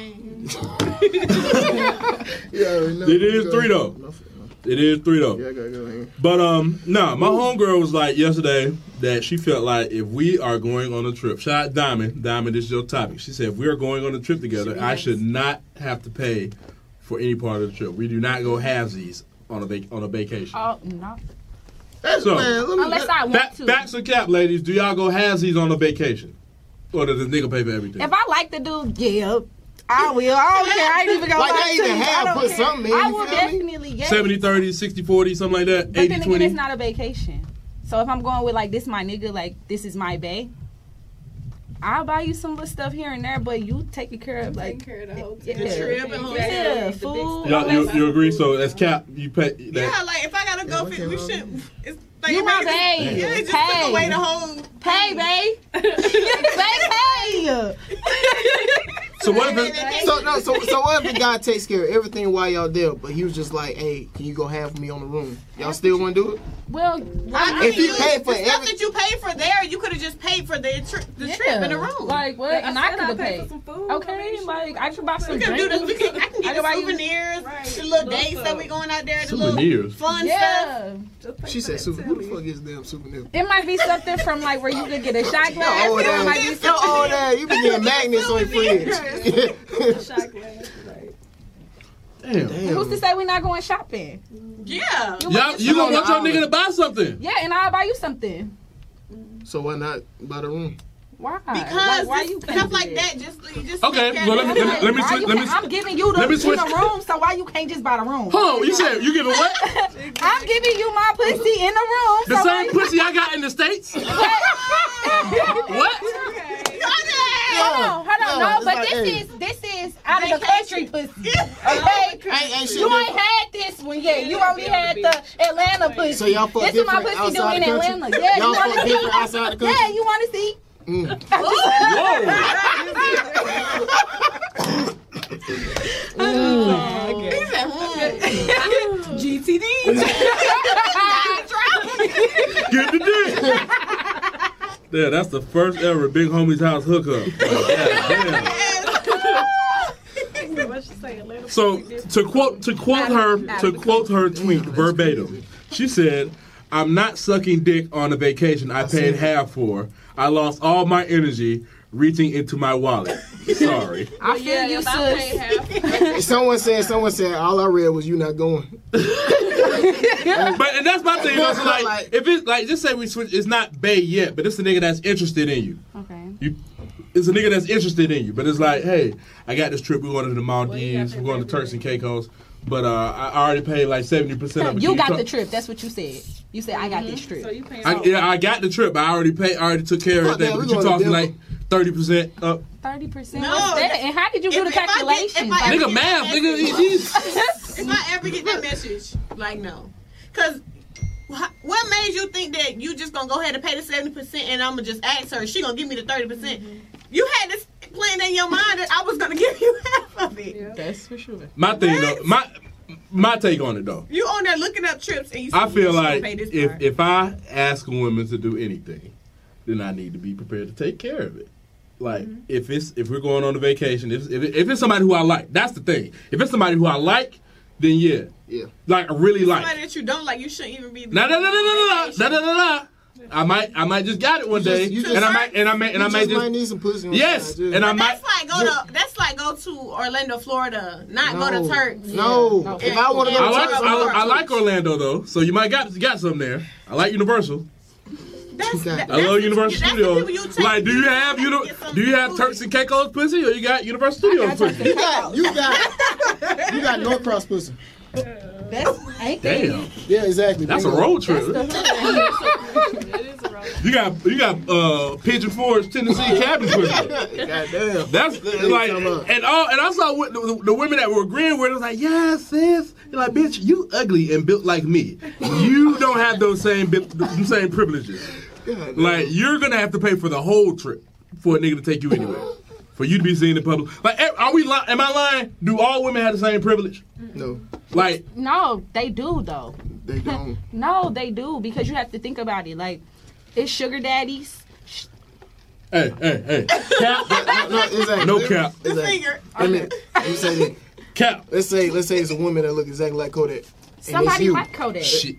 [SPEAKER 5] Yeah,
[SPEAKER 2] It is 3 though. It is 3 though.
[SPEAKER 5] Yeah, I gotta go here.
[SPEAKER 2] But nah, my homegirl was like yesterday that she felt like if we are going on a trip, shout out Diamond, this is your topic. She said if we are going on a trip together, I should not have to pay for any part of the trip. We do not go halvesies on a vacation.
[SPEAKER 6] Oh no.
[SPEAKER 2] So,
[SPEAKER 5] Man, let me,
[SPEAKER 6] Unless I want to.
[SPEAKER 2] Facts or cap, ladies, do y'all go halvesies on a vacation? Or does the nigga pay for everything?
[SPEAKER 6] If I like the dude, yeah, I will. I don't care. I ain't even gonna
[SPEAKER 5] Like,
[SPEAKER 6] lie
[SPEAKER 5] they
[SPEAKER 6] to
[SPEAKER 5] even
[SPEAKER 6] you.
[SPEAKER 5] have
[SPEAKER 6] I don't
[SPEAKER 5] put
[SPEAKER 6] care.
[SPEAKER 5] something in,
[SPEAKER 6] I
[SPEAKER 5] you
[SPEAKER 6] will
[SPEAKER 5] feel me?
[SPEAKER 6] definitely, yes.
[SPEAKER 2] 70-30, 60-40, something like that.
[SPEAKER 6] But then again,
[SPEAKER 2] 80-20.
[SPEAKER 6] it's not a vacation. So if I'm going with like this my nigga, like this is my bae, I'll buy you some little stuff here and there, but you taking care of like
[SPEAKER 7] Taking care of the whole
[SPEAKER 6] yeah,
[SPEAKER 8] The trip and hotel.
[SPEAKER 6] yeah,
[SPEAKER 7] The big
[SPEAKER 6] food.
[SPEAKER 7] stuff.
[SPEAKER 2] You agree? So that's cap. You pay that.
[SPEAKER 8] Yeah, like if I gotta go, we should. It's like
[SPEAKER 6] You
[SPEAKER 8] it
[SPEAKER 6] my
[SPEAKER 8] make it-
[SPEAKER 6] babe.
[SPEAKER 8] Yeah, it just
[SPEAKER 6] Hey.
[SPEAKER 8] took away the whole.
[SPEAKER 6] Pay, babe. Babe, pay.
[SPEAKER 2] So what if it,
[SPEAKER 5] so what if the guy takes care of everything while y'all there, but he was just like, hey, can you go half with me on the room? Y'all still want to do it?
[SPEAKER 6] Well,
[SPEAKER 5] If you pay for
[SPEAKER 8] the stuff
[SPEAKER 5] every-
[SPEAKER 8] that you paid for there, you could have just paid for the trip in the room.
[SPEAKER 6] like what? And I could have
[SPEAKER 7] for
[SPEAKER 6] paid.
[SPEAKER 7] some food.
[SPEAKER 6] Okay, like I could buy some
[SPEAKER 8] we can do
[SPEAKER 6] drinks.
[SPEAKER 8] this. I can get
[SPEAKER 6] I can buy
[SPEAKER 8] the
[SPEAKER 6] you-
[SPEAKER 8] souvenirs,
[SPEAKER 7] Right.
[SPEAKER 8] the little
[SPEAKER 7] Little
[SPEAKER 8] dates that
[SPEAKER 7] stuff.
[SPEAKER 8] we going out there, the
[SPEAKER 2] Souvenirs?
[SPEAKER 8] little fun stuff.
[SPEAKER 6] Yeah.
[SPEAKER 5] She said, "Super, who the fuck is damn souvenir?"
[SPEAKER 6] It might be something from like where you could get a shot glass.
[SPEAKER 5] Oh,
[SPEAKER 6] It might be
[SPEAKER 5] that,
[SPEAKER 6] something.
[SPEAKER 5] oh, that, you be getting magnets on your fridge.
[SPEAKER 7] Shot glass, right.
[SPEAKER 2] damn.
[SPEAKER 6] Who's to say we're not going shopping?
[SPEAKER 8] Yeah.
[SPEAKER 2] Y'all, you gonna want your nigga to buy something?
[SPEAKER 6] Yeah, and I'll buy you something.
[SPEAKER 5] So why not buy the room?
[SPEAKER 6] Why?
[SPEAKER 8] Because
[SPEAKER 6] like, why
[SPEAKER 8] this
[SPEAKER 6] you
[SPEAKER 8] stuff like that, just
[SPEAKER 2] Okay,
[SPEAKER 8] take care
[SPEAKER 2] well,
[SPEAKER 8] of
[SPEAKER 2] let
[SPEAKER 8] it.
[SPEAKER 2] me
[SPEAKER 6] Why
[SPEAKER 2] switch.
[SPEAKER 6] you
[SPEAKER 2] Let me.
[SPEAKER 6] can't- I'm giving you
[SPEAKER 2] let me
[SPEAKER 6] the
[SPEAKER 2] switch-
[SPEAKER 6] room, so why you can't just buy the room?
[SPEAKER 2] Hold on, you said you giving what?
[SPEAKER 6] I'm giving you my pussy in the room.
[SPEAKER 2] The
[SPEAKER 6] so
[SPEAKER 2] same
[SPEAKER 6] why-
[SPEAKER 2] pussy I got in the States? What?
[SPEAKER 6] Hold on,
[SPEAKER 5] Yeah,
[SPEAKER 6] no, but
[SPEAKER 5] it's like,
[SPEAKER 6] this is out of the country pussy. Okay,
[SPEAKER 5] Ain't shit
[SPEAKER 6] you ain't
[SPEAKER 5] different.
[SPEAKER 6] had this one yet. You only had the Atlanta pussy.
[SPEAKER 5] So y'all fuck
[SPEAKER 6] this is my
[SPEAKER 5] different
[SPEAKER 6] pussy
[SPEAKER 5] outside
[SPEAKER 6] doing
[SPEAKER 5] the
[SPEAKER 6] in
[SPEAKER 5] country?
[SPEAKER 6] Atlanta. Yeah,
[SPEAKER 5] Y'all
[SPEAKER 6] you
[SPEAKER 5] fuck
[SPEAKER 6] want to
[SPEAKER 5] different
[SPEAKER 6] see?
[SPEAKER 5] outside the country?
[SPEAKER 6] Yeah, you want to see?
[SPEAKER 8] GTD.
[SPEAKER 2] Get the dick. Yeah, that's the first ever Big Homie's House hookup. Damn.
[SPEAKER 7] What she say?
[SPEAKER 2] So to quote her tweet verbatim, she said, I'm not sucking dick on a vacation I paid half for. I lost all my energy reaching into my wallet. Sorry.
[SPEAKER 6] I feel you, sis.
[SPEAKER 5] Someone said, all I read was you not going.
[SPEAKER 2] But and that's my thing. Also, like, if it's like, just say we switch, it's not bae yet, but it's a nigga that's interested in you.
[SPEAKER 6] Okay.
[SPEAKER 2] It's a nigga that's interested in you, but it's like, hey, I got this trip. We're going to the Maldives. We're going to Turks and Caicos. But I already paid like 70% of it.
[SPEAKER 6] You got the trip. That's what you said. You said I got this trip.
[SPEAKER 7] So you paying
[SPEAKER 2] I got the trip. I already paid. I already took care of everything. But you talking like 30% up.
[SPEAKER 6] 30%.
[SPEAKER 8] No,
[SPEAKER 6] What's that? And how did you do the calculations?
[SPEAKER 2] Nigga, math, nigga.
[SPEAKER 8] If I ever get that message, like, no. Because what made you think that you just going to go ahead and pay the 70% and I'm going to just ask her, she going to give me the 30%? You had this plan in your mind that I was going to give you half of it.
[SPEAKER 7] Yeah. That's for sure.
[SPEAKER 2] My thing, though, my take on it, though.
[SPEAKER 8] You on there looking up trips and you
[SPEAKER 2] I feel
[SPEAKER 8] you
[SPEAKER 2] like
[SPEAKER 8] pay this part.
[SPEAKER 2] if I ask a woman to do anything, then I need to be prepared to take care of it. Like, if we're going on a vacation, if it's somebody who I like, that's the thing. If it's somebody who I like, then yeah. Like, I really like.
[SPEAKER 8] Somebody that you don't like, you shouldn't even be.
[SPEAKER 2] No. I might just got it one day, and I might just
[SPEAKER 5] need some pussy.
[SPEAKER 2] Yes, and I might.
[SPEAKER 8] That's like go to Orlando, Florida, not go to Turks.
[SPEAKER 5] No. If I want to go to Turks,
[SPEAKER 2] I like Orlando though, so you might got something there. I like Universal. I love Universal Studios. Like, do you have Turks and Caicos pussy, or you got Universal Studios pussy?
[SPEAKER 5] You got Norcross pussy.
[SPEAKER 6] That's
[SPEAKER 2] Damn.
[SPEAKER 5] Yeah, exactly.
[SPEAKER 2] That's a road trip. You got Pigeon Forge, Tennessee cabin pussy.
[SPEAKER 5] Goddamn.
[SPEAKER 2] That's like, and I saw the women that were agreeing with it was like, yeah, sis. You're like, bitch, you ugly and built like me. You don't have those same privileges. Like, you're gonna have to pay for the whole trip for a nigga to take you anywhere. For you to be seen in public. Like, am I lying? Do all women have the same privilege?
[SPEAKER 5] No.
[SPEAKER 2] Like,
[SPEAKER 6] no, they do though.
[SPEAKER 5] They don't.
[SPEAKER 6] No, they do, because you have to think about it. Like, it's sugar daddies.
[SPEAKER 2] Hey. Cap.
[SPEAKER 5] No, exactly.
[SPEAKER 2] No cap.
[SPEAKER 8] The finger.
[SPEAKER 5] Let me say this.
[SPEAKER 2] Cap.
[SPEAKER 5] Let's say it's a woman that look exactly like Kodak.
[SPEAKER 6] Somebody like Kodak.
[SPEAKER 2] Shit.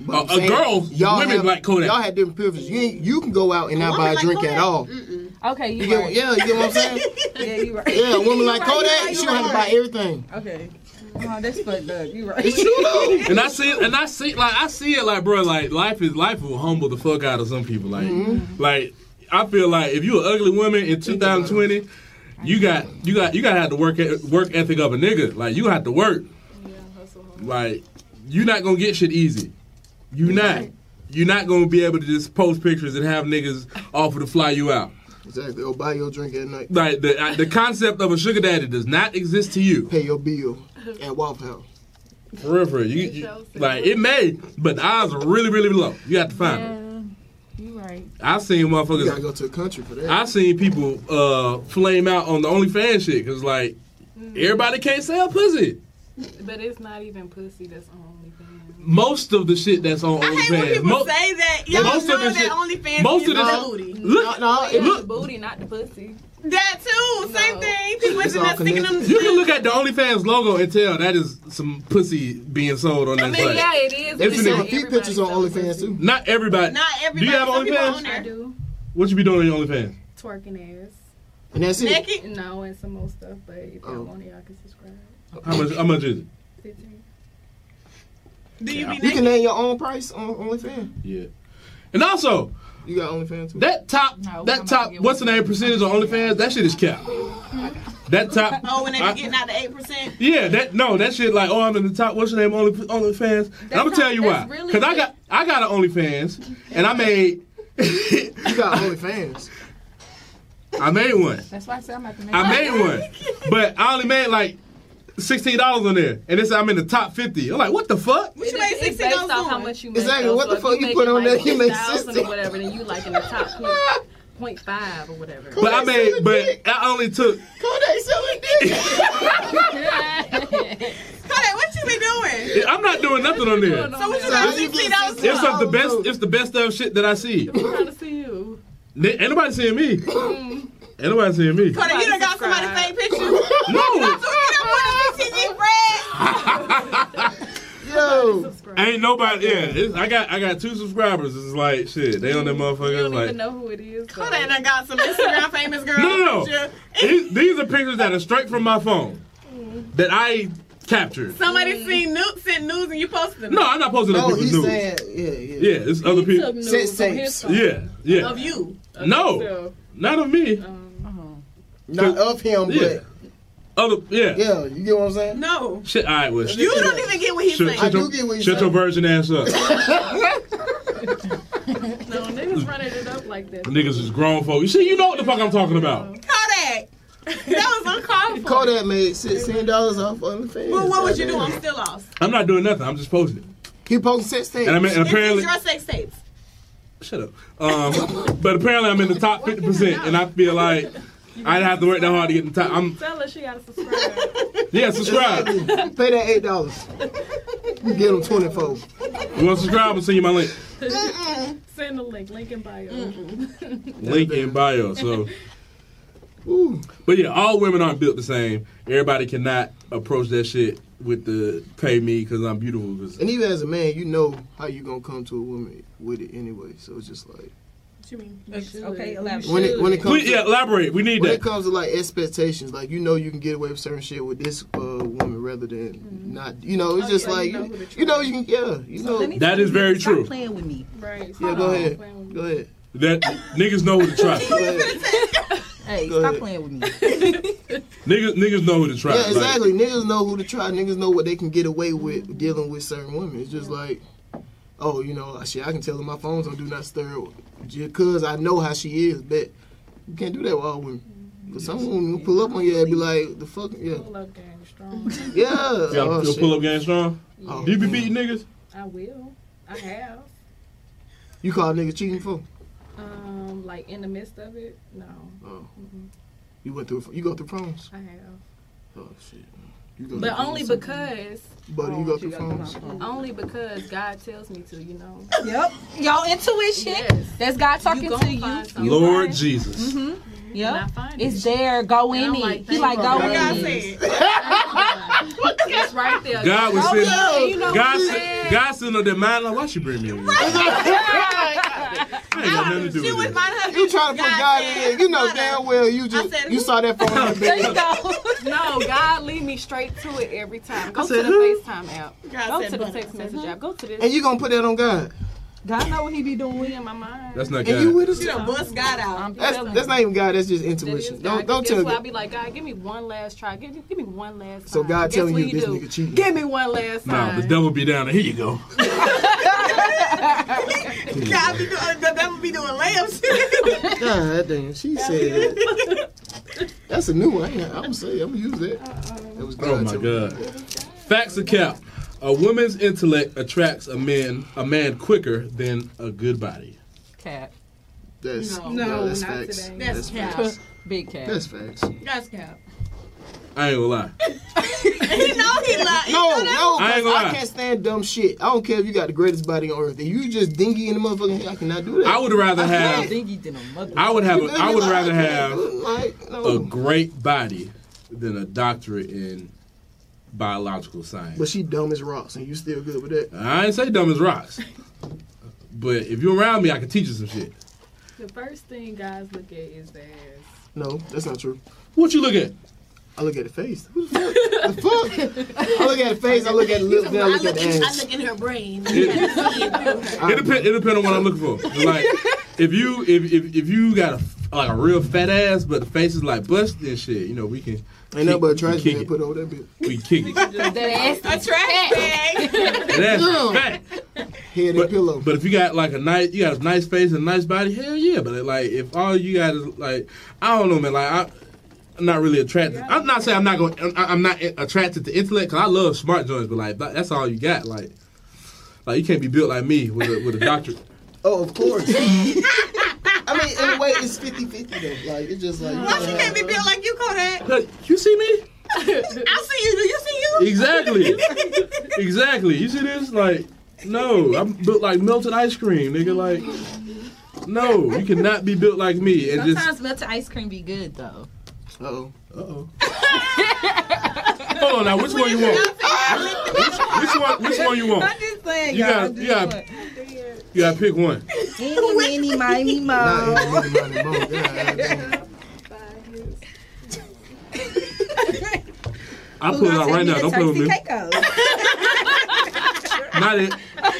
[SPEAKER 2] Women like Kodak.
[SPEAKER 5] Y'all had different privileges. You can go out and not buy a drink at all.
[SPEAKER 6] Okay, you
[SPEAKER 5] get,
[SPEAKER 6] right.
[SPEAKER 5] Yeah, you get what I'm saying?
[SPEAKER 6] Yeah, you right.
[SPEAKER 5] Yeah, a woman like Kodak, she don't have to buy everything.
[SPEAKER 6] Okay. Oh, that's fucked up. You right.
[SPEAKER 5] It's true though.
[SPEAKER 2] And I see it like, bro, like life will humble the fuck out of some people. Like, like I feel like if you an ugly woman in 2020, you got to have the work ethic of a nigga. Like, you have to work.
[SPEAKER 7] Yeah, hustle hard.
[SPEAKER 2] Like, you're not gonna get shit easy. You're not gonna be able to just post pictures and have niggas offer to fly you out.
[SPEAKER 5] Exactly. Or buy your drink at night.
[SPEAKER 2] Like, the concept of a sugar daddy does not exist to you.
[SPEAKER 5] Pay your bill at Waffle House.
[SPEAKER 2] For real. You like, it may, but the odds are really, really low. You have to find them.
[SPEAKER 6] You right.
[SPEAKER 2] I've seen motherfuckers.
[SPEAKER 5] You gotta go to the country for that.
[SPEAKER 2] I've seen people flame out on the OnlyFans shit because, like, everybody can't sell pussy.
[SPEAKER 7] But it's not even pussy that's on OnlyFans.
[SPEAKER 2] Most of the shit that's on
[SPEAKER 8] I hate when
[SPEAKER 2] OnlyFans.
[SPEAKER 8] people say that. Y'all
[SPEAKER 2] most
[SPEAKER 8] know
[SPEAKER 2] of the
[SPEAKER 8] that
[SPEAKER 2] shit-
[SPEAKER 8] OnlyFans
[SPEAKER 2] most
[SPEAKER 8] is
[SPEAKER 2] of the
[SPEAKER 8] the booty.
[SPEAKER 2] Look,
[SPEAKER 7] The booty, not the pussy.
[SPEAKER 8] That too. Same
[SPEAKER 7] No.
[SPEAKER 8] thing. People
[SPEAKER 5] It's
[SPEAKER 8] are
[SPEAKER 5] all
[SPEAKER 8] not sticking them.
[SPEAKER 2] you can look at the OnlyFans logo and tell that is some pussy being sold on that
[SPEAKER 7] I mean,
[SPEAKER 2] site.
[SPEAKER 7] yeah, it is.
[SPEAKER 5] They
[SPEAKER 7] but
[SPEAKER 5] be selling
[SPEAKER 7] not
[SPEAKER 5] feet
[SPEAKER 7] everybody
[SPEAKER 5] pictures on
[SPEAKER 7] sells
[SPEAKER 5] OnlyFans
[SPEAKER 7] pussy.
[SPEAKER 5] too.
[SPEAKER 2] Not everybody.
[SPEAKER 8] Not everybody.
[SPEAKER 2] Do you have
[SPEAKER 8] Some people
[SPEAKER 2] OnlyFans?
[SPEAKER 8] on
[SPEAKER 7] I
[SPEAKER 8] there.
[SPEAKER 7] do.
[SPEAKER 2] What you be doing on your OnlyFans?
[SPEAKER 7] Twerking ass.
[SPEAKER 5] And that's it.
[SPEAKER 8] Naked.
[SPEAKER 7] No, and some more stuff, but if
[SPEAKER 5] Oh.
[SPEAKER 7] y'all want it, y'all can subscribe.
[SPEAKER 2] How much is it?
[SPEAKER 7] 15.
[SPEAKER 8] Do you be
[SPEAKER 5] You can
[SPEAKER 8] naked?
[SPEAKER 5] name your own price on OnlyFans.
[SPEAKER 2] Yeah. And also,
[SPEAKER 5] You got OnlyFans too.
[SPEAKER 2] that top, what's the name percentage on OnlyFans? That shit is cap. That top.
[SPEAKER 8] Oh, when they be getting out the 8%.
[SPEAKER 2] Yeah, that shit like, oh, I'm in the top. What's your name? OnlyFans. And I'm gonna tell you why.
[SPEAKER 7] Really
[SPEAKER 2] Cause I got an OnlyFans, and I made
[SPEAKER 5] You got OnlyFans.
[SPEAKER 2] I made one.
[SPEAKER 6] That's why I said I'm at the next.
[SPEAKER 2] I made one, but I only made like $16 on there, and it's I'm in the top 50. I'm like, what the fuck?
[SPEAKER 8] What you made
[SPEAKER 7] It's based off how
[SPEAKER 8] $16
[SPEAKER 7] much you make.
[SPEAKER 5] Exactly,
[SPEAKER 7] though.
[SPEAKER 5] what the
[SPEAKER 7] So if
[SPEAKER 5] fuck you
[SPEAKER 7] make
[SPEAKER 5] put
[SPEAKER 7] it
[SPEAKER 5] on there?
[SPEAKER 7] like
[SPEAKER 5] You make
[SPEAKER 7] 10,000
[SPEAKER 5] 60.
[SPEAKER 7] or whatever, then you like in the top 0.5 or whatever.
[SPEAKER 2] But I only took.
[SPEAKER 5] Kodak selling dick.
[SPEAKER 8] Kodak, what you be doing?
[SPEAKER 2] I'm not doing nothing on there.
[SPEAKER 8] So what you
[SPEAKER 5] So
[SPEAKER 8] got
[SPEAKER 5] how you get
[SPEAKER 8] $16
[SPEAKER 2] It's
[SPEAKER 8] for?
[SPEAKER 2] of the best. It's the best of shit that I see.
[SPEAKER 7] I'm trying to see you.
[SPEAKER 2] Ain't nobody seeing me. Ain't nobody seeing me.
[SPEAKER 8] Kodak, you done got somebody fake picture.
[SPEAKER 2] No.
[SPEAKER 8] So you done put a PTG friend.
[SPEAKER 5] Yo.
[SPEAKER 2] Ain't nobody. Yeah, I got 2 subscribers. It's like shit. They on that
[SPEAKER 7] You
[SPEAKER 2] motherfucker.
[SPEAKER 7] don't
[SPEAKER 2] Like
[SPEAKER 7] even know who it is. though.
[SPEAKER 8] Kodak done got some Instagram famous girl.
[SPEAKER 2] no.
[SPEAKER 8] picture.
[SPEAKER 2] These are pictures that are straight from my phone that I captured.
[SPEAKER 8] Somebody sent news and you posted them.
[SPEAKER 2] No, I'm not posting
[SPEAKER 5] No,
[SPEAKER 2] other
[SPEAKER 5] he's
[SPEAKER 2] people's news.
[SPEAKER 5] saying, yeah.
[SPEAKER 2] Yeah, it's other people.
[SPEAKER 5] Sex tapes.
[SPEAKER 2] Yeah.
[SPEAKER 8] Of you.
[SPEAKER 2] No, not of me.
[SPEAKER 5] Not of him,
[SPEAKER 2] Yeah. Other. Yeah.
[SPEAKER 5] yeah, you get what I'm saying?
[SPEAKER 8] No.
[SPEAKER 2] Shit. All right. Well,
[SPEAKER 8] You don't even get what he's saying.
[SPEAKER 5] I do get what you're
[SPEAKER 2] shut your
[SPEAKER 5] saying.
[SPEAKER 2] virgin ass up.
[SPEAKER 7] No, niggas running it up like that.
[SPEAKER 2] Niggas is grown folk. You see, you know what the fuck I'm talking about.
[SPEAKER 8] Kodak. That was uncalled for.
[SPEAKER 5] Kodak made $16 off OnlyFans.
[SPEAKER 8] Well, what would you do? I'm still lost.
[SPEAKER 2] I'm not doing nothing. I'm just posting it.
[SPEAKER 5] He posting sex tapes.
[SPEAKER 2] And
[SPEAKER 8] It's
[SPEAKER 2] apparently,
[SPEAKER 8] your sex tapes.
[SPEAKER 2] shut up. But apparently, I'm in the top 50%, and I feel like I didn't have to work that hard to get in the top.
[SPEAKER 7] Tell her she gotta subscribe.
[SPEAKER 2] Yeah, subscribe.
[SPEAKER 5] Pay that $8. You get them 24.
[SPEAKER 2] You want to subscribe? I'll send you my link.
[SPEAKER 7] Send the link in bio.
[SPEAKER 2] Link in bio. So,
[SPEAKER 5] Ooh.
[SPEAKER 2] but yeah, all women aren't built the same. Everybody cannot approach that shit with the pay me because I'm beautiful. 'Cause
[SPEAKER 5] And even as a man, you know how you gonna come to a woman with it anyway. So it's just like
[SPEAKER 8] What you mean?
[SPEAKER 4] Okay, elaborate.
[SPEAKER 5] when it comes
[SPEAKER 2] Please, yeah, elaborate. We need
[SPEAKER 5] when
[SPEAKER 2] that.
[SPEAKER 5] it comes to like expectations, like you know you can get away with certain shit with this woman rather than not. You know, it's just
[SPEAKER 7] yeah,
[SPEAKER 5] like
[SPEAKER 7] you know who to
[SPEAKER 5] you know you can you know.
[SPEAKER 4] Let me
[SPEAKER 2] That
[SPEAKER 4] tell
[SPEAKER 2] is
[SPEAKER 4] you,
[SPEAKER 2] very
[SPEAKER 4] stop
[SPEAKER 2] true.
[SPEAKER 4] playing with me.
[SPEAKER 7] Right.
[SPEAKER 5] Yeah, go ahead. Go ahead.
[SPEAKER 2] That niggas know who to try.
[SPEAKER 5] Go ahead.
[SPEAKER 4] Hey,
[SPEAKER 5] Go
[SPEAKER 4] stop
[SPEAKER 5] ahead.
[SPEAKER 4] playing with me.
[SPEAKER 2] Niggas know who to try.
[SPEAKER 5] Yeah,
[SPEAKER 2] Like,
[SPEAKER 5] exactly. Niggas know who to try. Niggas know what they can get away with dealing with certain women. It's just like, oh, you know, shit, I can tell her my phone's on do not stir just because I know how she is. But you can't do that with all women. But some women will pull up on you and be like, the fuck, yeah.
[SPEAKER 7] Pull up game strong.
[SPEAKER 5] Yeah.
[SPEAKER 2] Your
[SPEAKER 5] Oh, shit.
[SPEAKER 2] pull up game strong.
[SPEAKER 5] Oh,
[SPEAKER 2] Do you be
[SPEAKER 5] man.
[SPEAKER 2] beating niggas?
[SPEAKER 7] I will. I have.
[SPEAKER 5] You call niggas cheating for?
[SPEAKER 7] Like in the midst of it, no.
[SPEAKER 5] Oh. You go through phones?
[SPEAKER 7] I have.
[SPEAKER 5] Oh, shit. You go
[SPEAKER 7] But
[SPEAKER 5] through
[SPEAKER 7] only
[SPEAKER 5] phones.
[SPEAKER 7] because
[SPEAKER 5] Buddy, you go through phones?
[SPEAKER 7] only because God tells me to, you know.
[SPEAKER 6] Yep. Your intuition.
[SPEAKER 7] Yes.
[SPEAKER 6] That's God talking
[SPEAKER 7] gonna
[SPEAKER 6] to you.
[SPEAKER 7] find something.
[SPEAKER 2] Lord Jesus.
[SPEAKER 6] Mm-hmm.
[SPEAKER 7] And I
[SPEAKER 6] Yep.
[SPEAKER 7] find
[SPEAKER 6] It's
[SPEAKER 7] it.
[SPEAKER 6] there. Go
[SPEAKER 7] And
[SPEAKER 6] in
[SPEAKER 7] I'm
[SPEAKER 6] it.
[SPEAKER 7] like,
[SPEAKER 6] He
[SPEAKER 7] thank
[SPEAKER 6] like
[SPEAKER 7] you,
[SPEAKER 6] go
[SPEAKER 7] God.
[SPEAKER 6] in
[SPEAKER 8] God
[SPEAKER 6] it.
[SPEAKER 8] said.
[SPEAKER 7] It's right there.
[SPEAKER 2] God was sitting.
[SPEAKER 6] You know what
[SPEAKER 2] God,
[SPEAKER 6] I'm saying?
[SPEAKER 2] God sitting on their mind like, why she bring me in? I ain't got nothing to do
[SPEAKER 8] She was
[SPEAKER 2] with it.
[SPEAKER 8] minding her
[SPEAKER 5] You
[SPEAKER 8] business.
[SPEAKER 5] trying to put God in there. You know
[SPEAKER 8] God
[SPEAKER 5] damn
[SPEAKER 8] said-
[SPEAKER 5] well you
[SPEAKER 8] I
[SPEAKER 5] just
[SPEAKER 8] said,
[SPEAKER 5] you
[SPEAKER 8] who?
[SPEAKER 5] saw that phone in the
[SPEAKER 6] There you
[SPEAKER 5] bed.
[SPEAKER 6] go.
[SPEAKER 7] No, God lead me straight to it every time. Go to
[SPEAKER 2] said,
[SPEAKER 7] the
[SPEAKER 2] who?
[SPEAKER 7] FaceTime app.
[SPEAKER 8] God
[SPEAKER 7] Go
[SPEAKER 8] said
[SPEAKER 7] to the
[SPEAKER 8] butter.
[SPEAKER 7] text message app. Go to this.
[SPEAKER 5] And you gonna put that on God.
[SPEAKER 6] God know what he be doing.
[SPEAKER 7] in my mind.
[SPEAKER 2] That's not
[SPEAKER 5] And you
[SPEAKER 2] God.
[SPEAKER 5] with us?
[SPEAKER 8] She done bust God out.
[SPEAKER 7] I'm
[SPEAKER 5] That's
[SPEAKER 7] telling
[SPEAKER 5] that's
[SPEAKER 7] you.
[SPEAKER 5] not even God, that's just
[SPEAKER 7] That is
[SPEAKER 5] intuition.
[SPEAKER 7] God.
[SPEAKER 5] Don't
[SPEAKER 7] Guess
[SPEAKER 5] tell
[SPEAKER 7] what? I'll
[SPEAKER 5] me.
[SPEAKER 7] be like, God, give me one last try. Give me one last time.
[SPEAKER 5] So God
[SPEAKER 7] Guess
[SPEAKER 5] telling
[SPEAKER 7] what
[SPEAKER 5] you this
[SPEAKER 7] do?
[SPEAKER 5] nigga cheating.
[SPEAKER 7] Give me one last
[SPEAKER 2] No,
[SPEAKER 7] time.
[SPEAKER 2] the devil be down there. Here you go.
[SPEAKER 8] God be doing, the devil be doing layups.
[SPEAKER 5] God damn, she said that. That's a new one. I'm gonna say, I'm gonna use that. That was
[SPEAKER 2] Oh
[SPEAKER 5] God
[SPEAKER 2] my
[SPEAKER 5] telling me.
[SPEAKER 2] God. Facts or cap? A woman's intellect attracts a man quicker than a good body.
[SPEAKER 6] Cat.
[SPEAKER 5] That's
[SPEAKER 8] No,
[SPEAKER 5] that's
[SPEAKER 7] not
[SPEAKER 5] facts.
[SPEAKER 7] today.
[SPEAKER 8] That's cap.
[SPEAKER 5] facts.
[SPEAKER 6] Big cat.
[SPEAKER 5] That's facts.
[SPEAKER 8] That's cap.
[SPEAKER 2] I ain't gonna lie.
[SPEAKER 8] He know he lied.
[SPEAKER 5] No,
[SPEAKER 2] I ain't gonna
[SPEAKER 5] I
[SPEAKER 2] lie.
[SPEAKER 5] can't stand dumb shit. I don't care if you got the greatest body on earth. If you just dingy in the motherfucking head, I cannot do that.
[SPEAKER 2] I would rather have.
[SPEAKER 6] Dingy than a mother.
[SPEAKER 2] I would rather have
[SPEAKER 5] like,
[SPEAKER 2] a
[SPEAKER 5] no.
[SPEAKER 2] great body than a doctorate in biological science.
[SPEAKER 5] But she dumb as rocks, and you still good with that.
[SPEAKER 2] I ain't say dumb as rocks. But if you're around me, I can teach you some shit.
[SPEAKER 7] The first thing guys look at is the ass.
[SPEAKER 5] No, that's not true.
[SPEAKER 2] What you look at?
[SPEAKER 5] I look at the face. Who the fuck? The fuck? I look at the face. I look at the lips. Then I look at the
[SPEAKER 8] I
[SPEAKER 5] ass.
[SPEAKER 8] look in her brain.
[SPEAKER 2] It depends on what I'm looking for. Like if you got a real fat ass, but the face is like busted and shit, you know, we can.
[SPEAKER 5] Ain't nothing but a trash
[SPEAKER 2] kick
[SPEAKER 5] bag
[SPEAKER 2] it.
[SPEAKER 5] put over that bitch.
[SPEAKER 2] We can kick it.
[SPEAKER 6] That ass
[SPEAKER 8] A trash bag.
[SPEAKER 2] That's fat.
[SPEAKER 5] Head and pillow.
[SPEAKER 2] But if you got like a nice face and a nice body, hell yeah. But like if all you got is like, I don't know, man. Like I'm not really attracted. I'm not saying I'm not attracted to intellect because I love smart joints, but like that's all you got. Like you can't be built like me with a doctorate.
[SPEAKER 5] Oh, of course. I mean, in a way, it's 50-50 though. Like it's just like.
[SPEAKER 8] Why she can't be built like you, Kodak?
[SPEAKER 2] You see me?
[SPEAKER 8] I see you. Do you see you?
[SPEAKER 2] Exactly. You see this? Like, no, I'm built like melted ice cream, nigga. Like, no, you cannot be built like me. And
[SPEAKER 6] Sometimes melted ice cream be good though.
[SPEAKER 5] Uh-oh.
[SPEAKER 2] uh oh. Hold on now. Which one you want? Which one you want?
[SPEAKER 4] I'm just saying,
[SPEAKER 2] You
[SPEAKER 4] y'all.
[SPEAKER 2] gotta-
[SPEAKER 4] I'm just
[SPEAKER 2] you gotta-
[SPEAKER 4] saying.
[SPEAKER 2] You gotta pick one.
[SPEAKER 4] Eeny, meeny, miny, mo.
[SPEAKER 5] Not any money, more. God damn.
[SPEAKER 2] I'll
[SPEAKER 4] Who
[SPEAKER 2] pull it
[SPEAKER 4] gonna
[SPEAKER 2] out
[SPEAKER 4] send
[SPEAKER 2] right
[SPEAKER 4] me
[SPEAKER 2] now.
[SPEAKER 4] the
[SPEAKER 2] Don't play with me.
[SPEAKER 4] Thirsty Caicos?
[SPEAKER 2] Not it.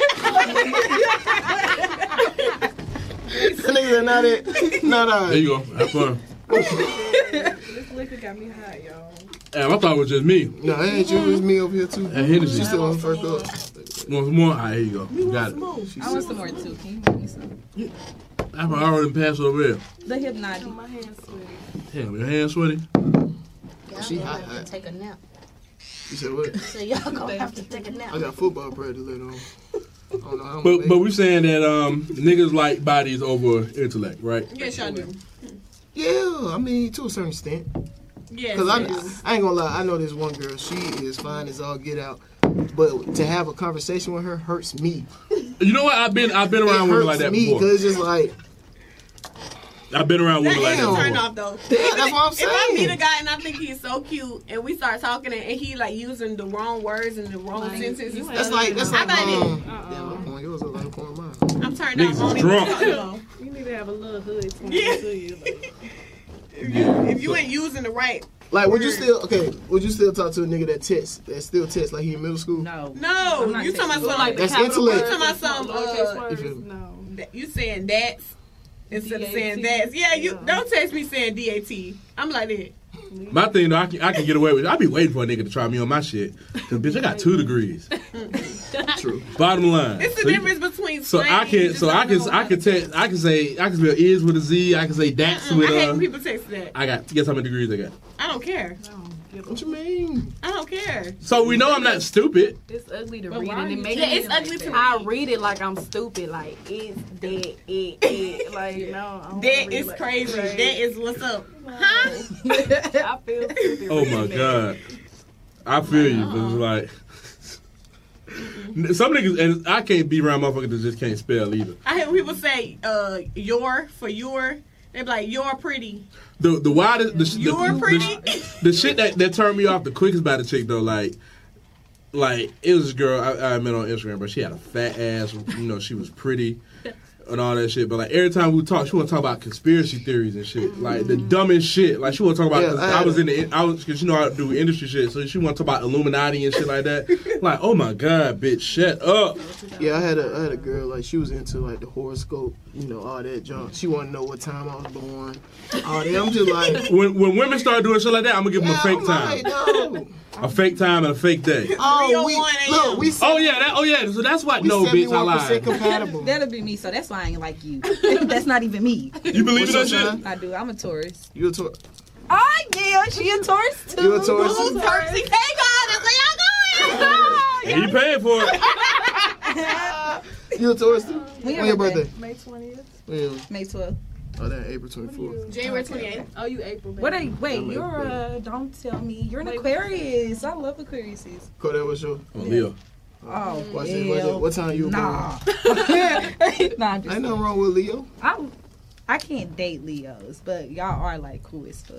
[SPEAKER 5] That nigga not it. Not
[SPEAKER 2] There
[SPEAKER 5] I.
[SPEAKER 2] you go. Have fun.
[SPEAKER 7] This liquor got me high, y'all.
[SPEAKER 2] Damn, I thought it was just me.
[SPEAKER 5] No, it ain't you. It's me over here too.
[SPEAKER 2] And Hennessy.
[SPEAKER 5] She still on first up.
[SPEAKER 2] Want some more? All right, here you go. You got it.
[SPEAKER 4] I want some more too. Can you give me some?
[SPEAKER 2] I already passed over there.
[SPEAKER 4] The Hypnotic.
[SPEAKER 7] My hand's sweaty.
[SPEAKER 2] Damn, your hands sweaty.
[SPEAKER 5] She hot.
[SPEAKER 9] Take a nap.
[SPEAKER 5] You said what?
[SPEAKER 9] So y'all gonna have to take a nap.
[SPEAKER 5] I got football practice later on. I don't know how
[SPEAKER 2] But we saying that niggas like bodies over intellect, right?
[SPEAKER 8] Yes, y'all do.
[SPEAKER 5] yeah, I mean to a certain extent.
[SPEAKER 8] Yes.
[SPEAKER 5] Cause
[SPEAKER 8] yes.
[SPEAKER 5] I ain't gonna lie, I know this one girl. She is fine as all get out, but to have a conversation with her hurts me.
[SPEAKER 2] You know what? I've been around
[SPEAKER 5] It
[SPEAKER 2] women
[SPEAKER 5] hurts
[SPEAKER 2] like that
[SPEAKER 5] me
[SPEAKER 2] before.
[SPEAKER 5] because it's just like
[SPEAKER 2] I've been around women
[SPEAKER 8] That
[SPEAKER 2] like
[SPEAKER 8] is
[SPEAKER 2] that
[SPEAKER 8] a
[SPEAKER 2] before.
[SPEAKER 8] turn off though.
[SPEAKER 5] that's what I'm
[SPEAKER 8] If I meet a
[SPEAKER 5] saying.
[SPEAKER 8] guy and I think he's so cute and we start talking and he like using the wrong words and the wrong sentences,
[SPEAKER 5] That's like
[SPEAKER 8] How about it?
[SPEAKER 5] damn, my point yours like the point of mine.
[SPEAKER 8] I'm turned
[SPEAKER 2] Niggas
[SPEAKER 8] off.
[SPEAKER 2] is drunk.
[SPEAKER 7] You need to have a little hood swing
[SPEAKER 8] Yeah.
[SPEAKER 7] to you. Like,
[SPEAKER 8] If you ain't using the right,
[SPEAKER 5] Like, would you still talk to a nigga that still tests like he in middle school?
[SPEAKER 4] No.
[SPEAKER 8] no,
[SPEAKER 4] I'm not
[SPEAKER 8] you talking about
[SPEAKER 4] texting.
[SPEAKER 8] some
[SPEAKER 7] like the
[SPEAKER 5] That's
[SPEAKER 7] capital
[SPEAKER 5] intellect.
[SPEAKER 7] words,
[SPEAKER 8] You talking about some,
[SPEAKER 7] lowercase words?
[SPEAKER 5] if it-
[SPEAKER 7] No.
[SPEAKER 8] you saying that's instead of saying
[SPEAKER 7] DAT.
[SPEAKER 8] that's. Yeah, you
[SPEAKER 7] Yeah.
[SPEAKER 8] don't text me saying DAT. I'm like that.
[SPEAKER 2] My thing though, I can get away with it. I be waiting for a nigga to try me on my shit. Cause bitch, I got 2 degrees.
[SPEAKER 5] True.
[SPEAKER 2] Bottom line.
[SPEAKER 8] It's the
[SPEAKER 2] So you-
[SPEAKER 8] difference between
[SPEAKER 2] So I can say is with a Z. I can say that's with
[SPEAKER 8] I hate
[SPEAKER 2] a.
[SPEAKER 8] when people text that.
[SPEAKER 2] I got. Guess how many degrees I got?
[SPEAKER 8] I don't care.
[SPEAKER 5] What you mean?
[SPEAKER 8] I don't care.
[SPEAKER 2] So we know I'm not stupid.
[SPEAKER 7] It's ugly to But read why and you it makes
[SPEAKER 8] Yeah,
[SPEAKER 7] me
[SPEAKER 8] it's ugly to
[SPEAKER 7] I
[SPEAKER 8] read.
[SPEAKER 7] read it like I'm stupid. Like it's dead. It. Like no. I don't
[SPEAKER 8] That
[SPEAKER 7] wanna read
[SPEAKER 8] is
[SPEAKER 7] like
[SPEAKER 8] crazy.
[SPEAKER 7] Right.
[SPEAKER 8] That is what's up. Huh?
[SPEAKER 7] I feel stupid.
[SPEAKER 2] Oh my
[SPEAKER 7] reading
[SPEAKER 2] god. I feel you, but it's like some niggas, and I can't be around motherfuckers that just can't spell either.
[SPEAKER 8] I hate when people say your for your. They be like you're pretty.
[SPEAKER 2] The wildest,
[SPEAKER 8] You're pretty.
[SPEAKER 2] the shit that turned me off the quickest by the chick though, like it was this girl I met on Instagram, but she had a fat ass. You know, she was pretty and all that shit. But like every time we talk, she want to talk about conspiracy theories and shit, like the dumbest shit. Like she want to talk about.
[SPEAKER 5] Yeah,
[SPEAKER 2] Because you know I do industry shit, so she want to talk about Illuminati and shit like that. Like, oh my god, bitch, shut up.
[SPEAKER 5] Yeah, I had a girl like she was into like the horoscope, you know, all that junk. She wanted to know what time I was born. All that. I'm just like,
[SPEAKER 2] When women start doing shit like that, I'm gonna give them a fake
[SPEAKER 5] I'm
[SPEAKER 2] time,
[SPEAKER 5] like, no.
[SPEAKER 2] a fake time and a fake day.
[SPEAKER 5] Oh,
[SPEAKER 8] 3:01
[SPEAKER 5] look, we
[SPEAKER 2] Oh yeah, so that's what.
[SPEAKER 5] we
[SPEAKER 2] No, bitch, I
[SPEAKER 5] 71%
[SPEAKER 2] lied.
[SPEAKER 5] compatible.
[SPEAKER 4] That'll be me, so that's why I ain't like you. That's not even me.
[SPEAKER 2] You believe
[SPEAKER 5] What's
[SPEAKER 2] in that
[SPEAKER 5] your
[SPEAKER 2] shit?
[SPEAKER 5] sign?
[SPEAKER 4] I do. I'm a Taurus.
[SPEAKER 5] You a Taurus?
[SPEAKER 4] Oh, yeah, she a Taurus too.
[SPEAKER 5] You a Taurus?
[SPEAKER 8] Who's Percy? Hey God, that's where y'all going.
[SPEAKER 2] And you paying for it.
[SPEAKER 5] You a Taurus too?
[SPEAKER 4] When
[SPEAKER 5] When your birthday?
[SPEAKER 7] May 20th.
[SPEAKER 5] Yeah.
[SPEAKER 4] May 12th.
[SPEAKER 5] Oh, that April 24th.
[SPEAKER 8] January 28th.
[SPEAKER 7] Oh, you April. Baby.
[SPEAKER 4] What are you? Wait,
[SPEAKER 5] I'm
[SPEAKER 4] you're
[SPEAKER 5] April.
[SPEAKER 4] don't tell me. You're an
[SPEAKER 7] Wait,
[SPEAKER 4] Aquarius. I love Aquariuses.
[SPEAKER 5] Cody, what's your?
[SPEAKER 2] I'm a Leo.
[SPEAKER 4] Oh,
[SPEAKER 5] Watch it. What time you born?
[SPEAKER 4] Nah. Nah,
[SPEAKER 5] Ain't nothing wrong with Leo.
[SPEAKER 4] I can't date Leos, but y'all are like cool as fuck.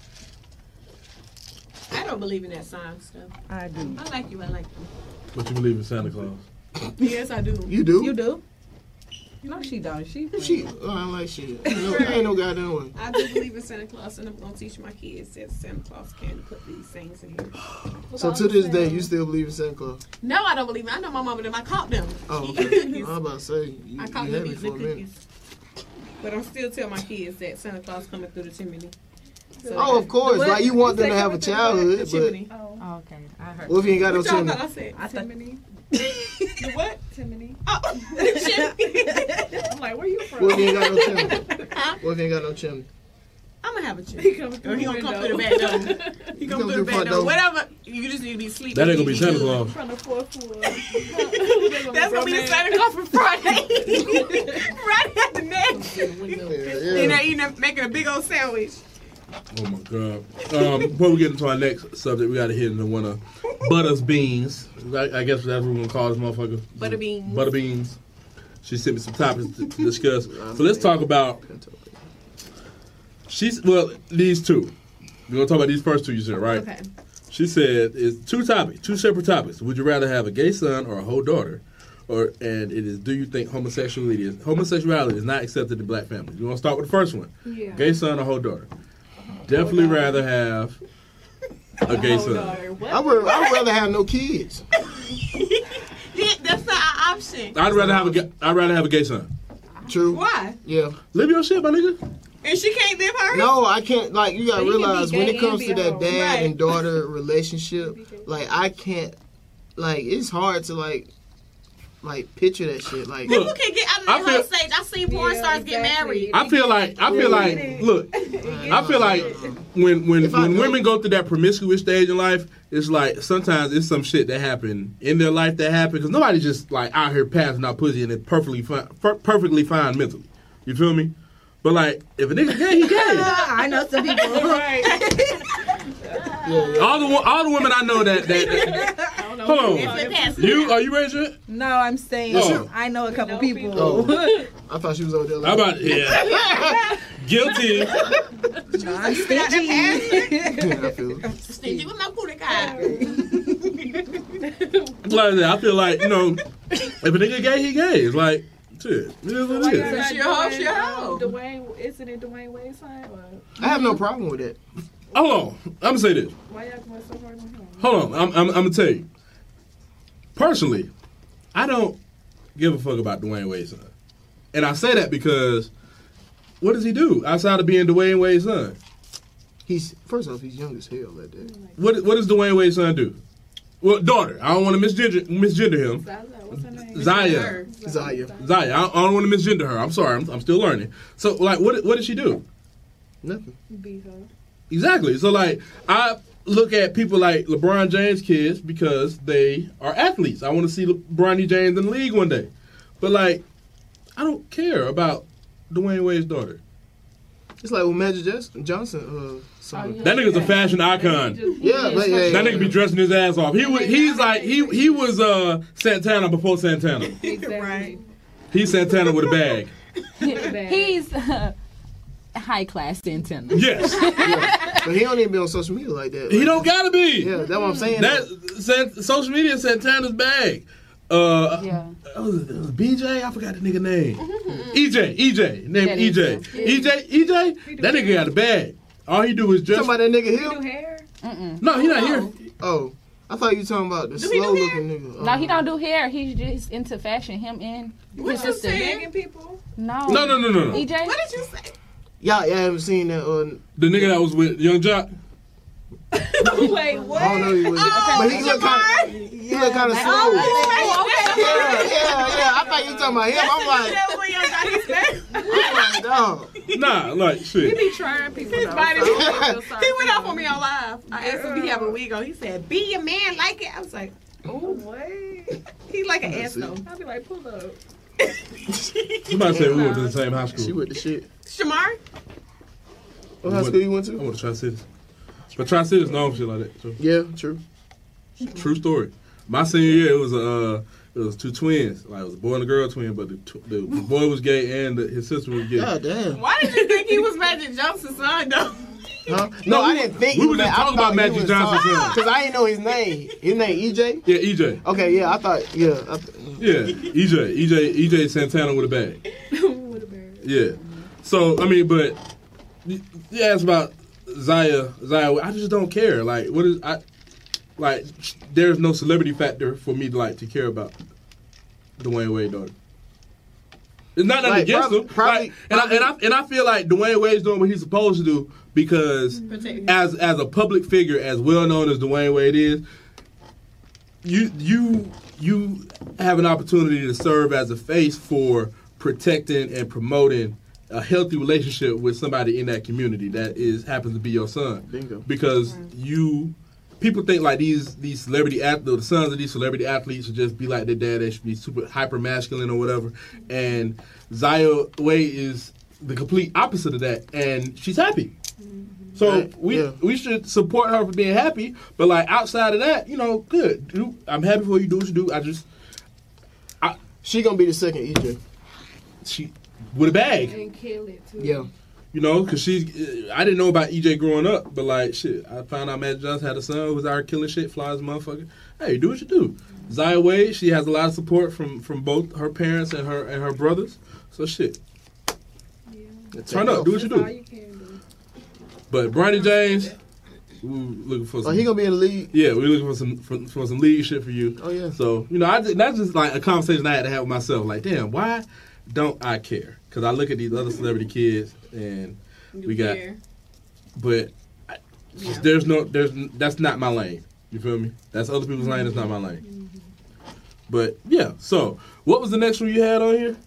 [SPEAKER 8] I don't believe in that sign stuff.
[SPEAKER 4] I do.
[SPEAKER 8] I like you. I like
[SPEAKER 2] But you believe in Santa Claus?
[SPEAKER 8] you. Yes, I do.
[SPEAKER 5] You do?
[SPEAKER 4] You do? No, she don't. She.
[SPEAKER 5] She, I like shit. Ain't no goddamn way.
[SPEAKER 8] I do believe in Santa Claus, and I'm gonna teach my kids that Santa Claus can put these things in here.
[SPEAKER 5] So to this day, you still believe in Santa Claus?
[SPEAKER 8] No, I don't believe it. I know my mom and them. I caught them.
[SPEAKER 5] Oh,
[SPEAKER 8] Eating
[SPEAKER 5] okay. I
[SPEAKER 8] cookies.
[SPEAKER 5] was about to say, you
[SPEAKER 8] I caught
[SPEAKER 5] had
[SPEAKER 8] them
[SPEAKER 5] me
[SPEAKER 8] eating
[SPEAKER 5] for a
[SPEAKER 8] the
[SPEAKER 5] minute.
[SPEAKER 8] cookies. But I'm still telling my kids that Santa Claus coming through the chimney. So
[SPEAKER 5] Oh, of course.
[SPEAKER 4] What?
[SPEAKER 5] Like, you want
[SPEAKER 7] You
[SPEAKER 5] them to
[SPEAKER 7] say
[SPEAKER 5] have a
[SPEAKER 7] coming through
[SPEAKER 5] childhood,
[SPEAKER 8] the
[SPEAKER 5] but
[SPEAKER 8] chimney.
[SPEAKER 4] Oh, okay. I heard.
[SPEAKER 5] what if you ain't got no
[SPEAKER 8] What y'all
[SPEAKER 5] chimney?
[SPEAKER 8] thought I said?
[SPEAKER 4] I thought.
[SPEAKER 7] Timony.
[SPEAKER 8] The what?
[SPEAKER 7] Timony.
[SPEAKER 8] Oh, the chimney.
[SPEAKER 7] I'm like, where you from?
[SPEAKER 5] What if you ain't got no chimney?
[SPEAKER 8] Huh?
[SPEAKER 5] What if you ain't got no chimney?
[SPEAKER 8] I'm gonna have a chimney.
[SPEAKER 7] He comes
[SPEAKER 8] Or
[SPEAKER 7] through
[SPEAKER 8] he
[SPEAKER 7] the
[SPEAKER 8] gonna come
[SPEAKER 7] window.
[SPEAKER 8] through the back door. He come through the back
[SPEAKER 5] front
[SPEAKER 8] door.
[SPEAKER 5] door.
[SPEAKER 8] Whatever. You just need to be sleeping.
[SPEAKER 2] That ain't gonna be Santa
[SPEAKER 8] Good.
[SPEAKER 2] Claus.
[SPEAKER 7] From the fourth floor.
[SPEAKER 8] That's gonna be the Santa Claus for Friday. Friday after next.
[SPEAKER 5] Yeah,
[SPEAKER 8] And they're eating, making a big old sandwich.
[SPEAKER 2] Oh my god. Before we get into our next subject, we gotta hit into one of Butter's beans. I guess that's what we're gonna call this motherfucker.
[SPEAKER 8] Butterbeans.
[SPEAKER 2] Butterbeans. She sent me some topics to discuss. So let's talk about these two. We're gonna talk about these first two you said, right?
[SPEAKER 8] Okay.
[SPEAKER 2] She said it's two separate topics. Would you rather have a gay son or a whole daughter? And it is, do you think homosexuality is not accepted in black families? You want to start with the first one?
[SPEAKER 7] Yeah.
[SPEAKER 2] Gay son or whole daughter? Definitely rather have a gay son.
[SPEAKER 5] I would rather have no kids.
[SPEAKER 8] Yeah, that's not an option.
[SPEAKER 2] I'd rather have a gay son.
[SPEAKER 5] True.
[SPEAKER 8] Why?
[SPEAKER 5] Yeah.
[SPEAKER 2] Live your shit, my nigga.
[SPEAKER 8] And she can't live hers?
[SPEAKER 5] No, I can't. Like, you gotta
[SPEAKER 4] So you can be
[SPEAKER 5] realize when
[SPEAKER 4] gay
[SPEAKER 5] it comes
[SPEAKER 4] and
[SPEAKER 5] to
[SPEAKER 4] be a
[SPEAKER 5] that
[SPEAKER 4] hoe.
[SPEAKER 5] dad
[SPEAKER 8] Right.
[SPEAKER 5] and daughter relationship, like, I can't. Like, it's hard to like picture that shit. Like,
[SPEAKER 2] Look,
[SPEAKER 8] People can get out of
[SPEAKER 2] I
[SPEAKER 8] their
[SPEAKER 2] feel-
[SPEAKER 8] whole stage. I seen porn stars get married.
[SPEAKER 2] I feel like look, I feel like when
[SPEAKER 5] If I go-
[SPEAKER 2] women go through that promiscuous stage in life, it's like sometimes it's some shit that happened in their life that happened because nobody just like out here passing out pussy and it's perfectly fine mentally. You feel me? But like if a nigga gay, he gay.
[SPEAKER 4] I know some people.
[SPEAKER 2] All the women I know that hold on. Are you raised yet?
[SPEAKER 4] No, I'm saying
[SPEAKER 2] Oh.
[SPEAKER 4] I know a couple people.
[SPEAKER 5] Oh. I thought she was over there.
[SPEAKER 2] How
[SPEAKER 5] Like,
[SPEAKER 2] about Guilty.
[SPEAKER 4] No, I'm stingy.
[SPEAKER 5] I feel it.
[SPEAKER 8] Stingy with my booty guy.
[SPEAKER 2] Like that. I feel like, if a nigga gay, he gay. It's like, shit. It is what it is.
[SPEAKER 8] She a hoe, she a hoe.
[SPEAKER 7] Isn't it Dwayne Wade's son?
[SPEAKER 5] I have no problem with it.
[SPEAKER 2] Hold on. I'm gonna say this.
[SPEAKER 7] Why y'all going so hard on him?
[SPEAKER 2] Hold on. I'm gonna tell you. Personally, I don't give a fuck about Dwayne Wade's son. And I say that because what does he do outside of being Dwayne Wade's son?
[SPEAKER 5] First off, he's young as hell that day.
[SPEAKER 2] What does Dwayne Wade's son do? Well, daughter. I don't want to misgender him.
[SPEAKER 7] What's her name?
[SPEAKER 2] Zaya.
[SPEAKER 5] Zaya.
[SPEAKER 2] I don't want to misgender her. I'm sorry. I'm still learning. So, like, what did she do?
[SPEAKER 5] Nothing.
[SPEAKER 7] Beat her.
[SPEAKER 2] Exactly. So, like, I look at people like LeBron James' kids because they are athletes. I want to see LeBron James in the league one day. But, like, I don't care about Dwayne Wade's daughter.
[SPEAKER 5] It's like with Magic Johnson. Son.
[SPEAKER 2] That nigga's a fashion icon.
[SPEAKER 5] Yeah, but yeah,
[SPEAKER 2] That nigga be dressing his ass off. He was Santana before Santana.
[SPEAKER 8] Right.
[SPEAKER 2] He's Santana with a bag.
[SPEAKER 6] He's high class Santana.
[SPEAKER 2] Yes.
[SPEAKER 5] But he don't even be on social media like that.
[SPEAKER 2] He don't gotta be.
[SPEAKER 5] Yeah, that's what I'm saying.
[SPEAKER 2] Social media is Santana's bag.
[SPEAKER 6] Yeah.
[SPEAKER 2] It was BJ. I forgot the nigga name. EJ. Named
[SPEAKER 6] That
[SPEAKER 2] EJ.
[SPEAKER 6] is
[SPEAKER 2] EJ. That nigga got a bag. All he do is just.
[SPEAKER 5] Talking about that nigga
[SPEAKER 7] Do
[SPEAKER 5] Hill?
[SPEAKER 7] hair?
[SPEAKER 2] No, he not here.
[SPEAKER 5] Oh, I thought you were talking about the
[SPEAKER 8] Do he do
[SPEAKER 5] slow looking nigga.
[SPEAKER 6] No, he don't do hair. He's just into fashion. Him and
[SPEAKER 8] What
[SPEAKER 6] his
[SPEAKER 8] you
[SPEAKER 6] sister.
[SPEAKER 8] saying?
[SPEAKER 7] Begging people?
[SPEAKER 6] No.
[SPEAKER 2] No.
[SPEAKER 6] EJ?
[SPEAKER 8] What did you say?
[SPEAKER 5] Y'all haven't seen that on.
[SPEAKER 2] The nigga that was with Young Jock.
[SPEAKER 7] Wait, what?
[SPEAKER 5] I don't know who he was. But he look kind of slow. Yeah. I thought you were talking about him. I'm like, dog.
[SPEAKER 2] Nah, like
[SPEAKER 7] He
[SPEAKER 2] shit.
[SPEAKER 7] be trying people.
[SPEAKER 8] His
[SPEAKER 7] though,
[SPEAKER 8] body,
[SPEAKER 7] so
[SPEAKER 8] he
[SPEAKER 7] I feel sorry
[SPEAKER 8] went
[SPEAKER 7] for
[SPEAKER 8] off
[SPEAKER 7] him.
[SPEAKER 8] on me on live. I asked him if he have a wig on. He said, "Be your man like it." I was like,
[SPEAKER 7] Oh, what?
[SPEAKER 8] "He like an ass though."
[SPEAKER 7] I'll be like, pull up.
[SPEAKER 2] Somebody said we went to the same high
[SPEAKER 5] She
[SPEAKER 2] school.
[SPEAKER 5] with the shit.
[SPEAKER 8] Shamar,
[SPEAKER 5] What high school you went
[SPEAKER 2] I
[SPEAKER 5] to?
[SPEAKER 2] went to Tri-Cities. But Tri-Cities known for shit like that. So.
[SPEAKER 5] Yeah, true.
[SPEAKER 2] True story. My senior year, it was two twins. Like it was a boy and a girl twin, but the boy was gay and his sister was gay.
[SPEAKER 5] God damn.
[SPEAKER 8] why did you think he was Magic Johnson's son though?
[SPEAKER 5] Huh? No, I didn't think
[SPEAKER 2] we were just talking about Magic Johnson's son.
[SPEAKER 5] Because I didn't know his name. His name EJ?
[SPEAKER 2] Yeah, EJ.
[SPEAKER 5] Okay, yeah, I thought, yeah.
[SPEAKER 2] Yeah, EJ Santana with a bag. Yeah. So I mean, but you asked about Zaya. I just don't care. Like, what is I? Like, there's no celebrity factor for me to care about Dwayne Wade's daughter. It's not nothing
[SPEAKER 5] Like,
[SPEAKER 2] against him.
[SPEAKER 5] probably-
[SPEAKER 2] And I feel like Dwayne Wade's doing what he's supposed to do because as a public figure, as well known as Dwayne Wade is, you have an opportunity to serve as a face for protecting and promoting a healthy relationship with somebody in that community that happens to be your son.
[SPEAKER 5] Bingo.
[SPEAKER 2] Because people think like these celebrity athletes, the sons of these celebrity athletes should just be like their dad. They should be super hyper masculine or whatever. And Zaya Wade is the complete opposite of that, and she's happy. So we should support her for being happy. But like outside of that, good. I'm happy for what you do what you do.
[SPEAKER 5] She gonna be the second EJ.
[SPEAKER 2] She with a bag.
[SPEAKER 7] And kill it, too.
[SPEAKER 5] Yeah.
[SPEAKER 2] You know, because I didn't know about EJ growing up, but like, shit, I found out Magic Johnson had a son who was out here killing shit, fly as a motherfucker. Hey, do what you do. Zaya Wade, she has a lot of support from both her parents and her brothers. So shit. Turn up, do what you do. But Bronny James, we looking for some.
[SPEAKER 5] Oh, he gonna be in the league.
[SPEAKER 2] Yeah, we're looking for some league shit for you.
[SPEAKER 5] Oh yeah.
[SPEAKER 2] So that's just like a conversation I had to have with myself. Like, damn, why don't I care? Because I look at these other celebrity kids and we got, but that's not my lane. You feel me? That's other people's lane. That's not my lane. But yeah. So what was the next one you had on here?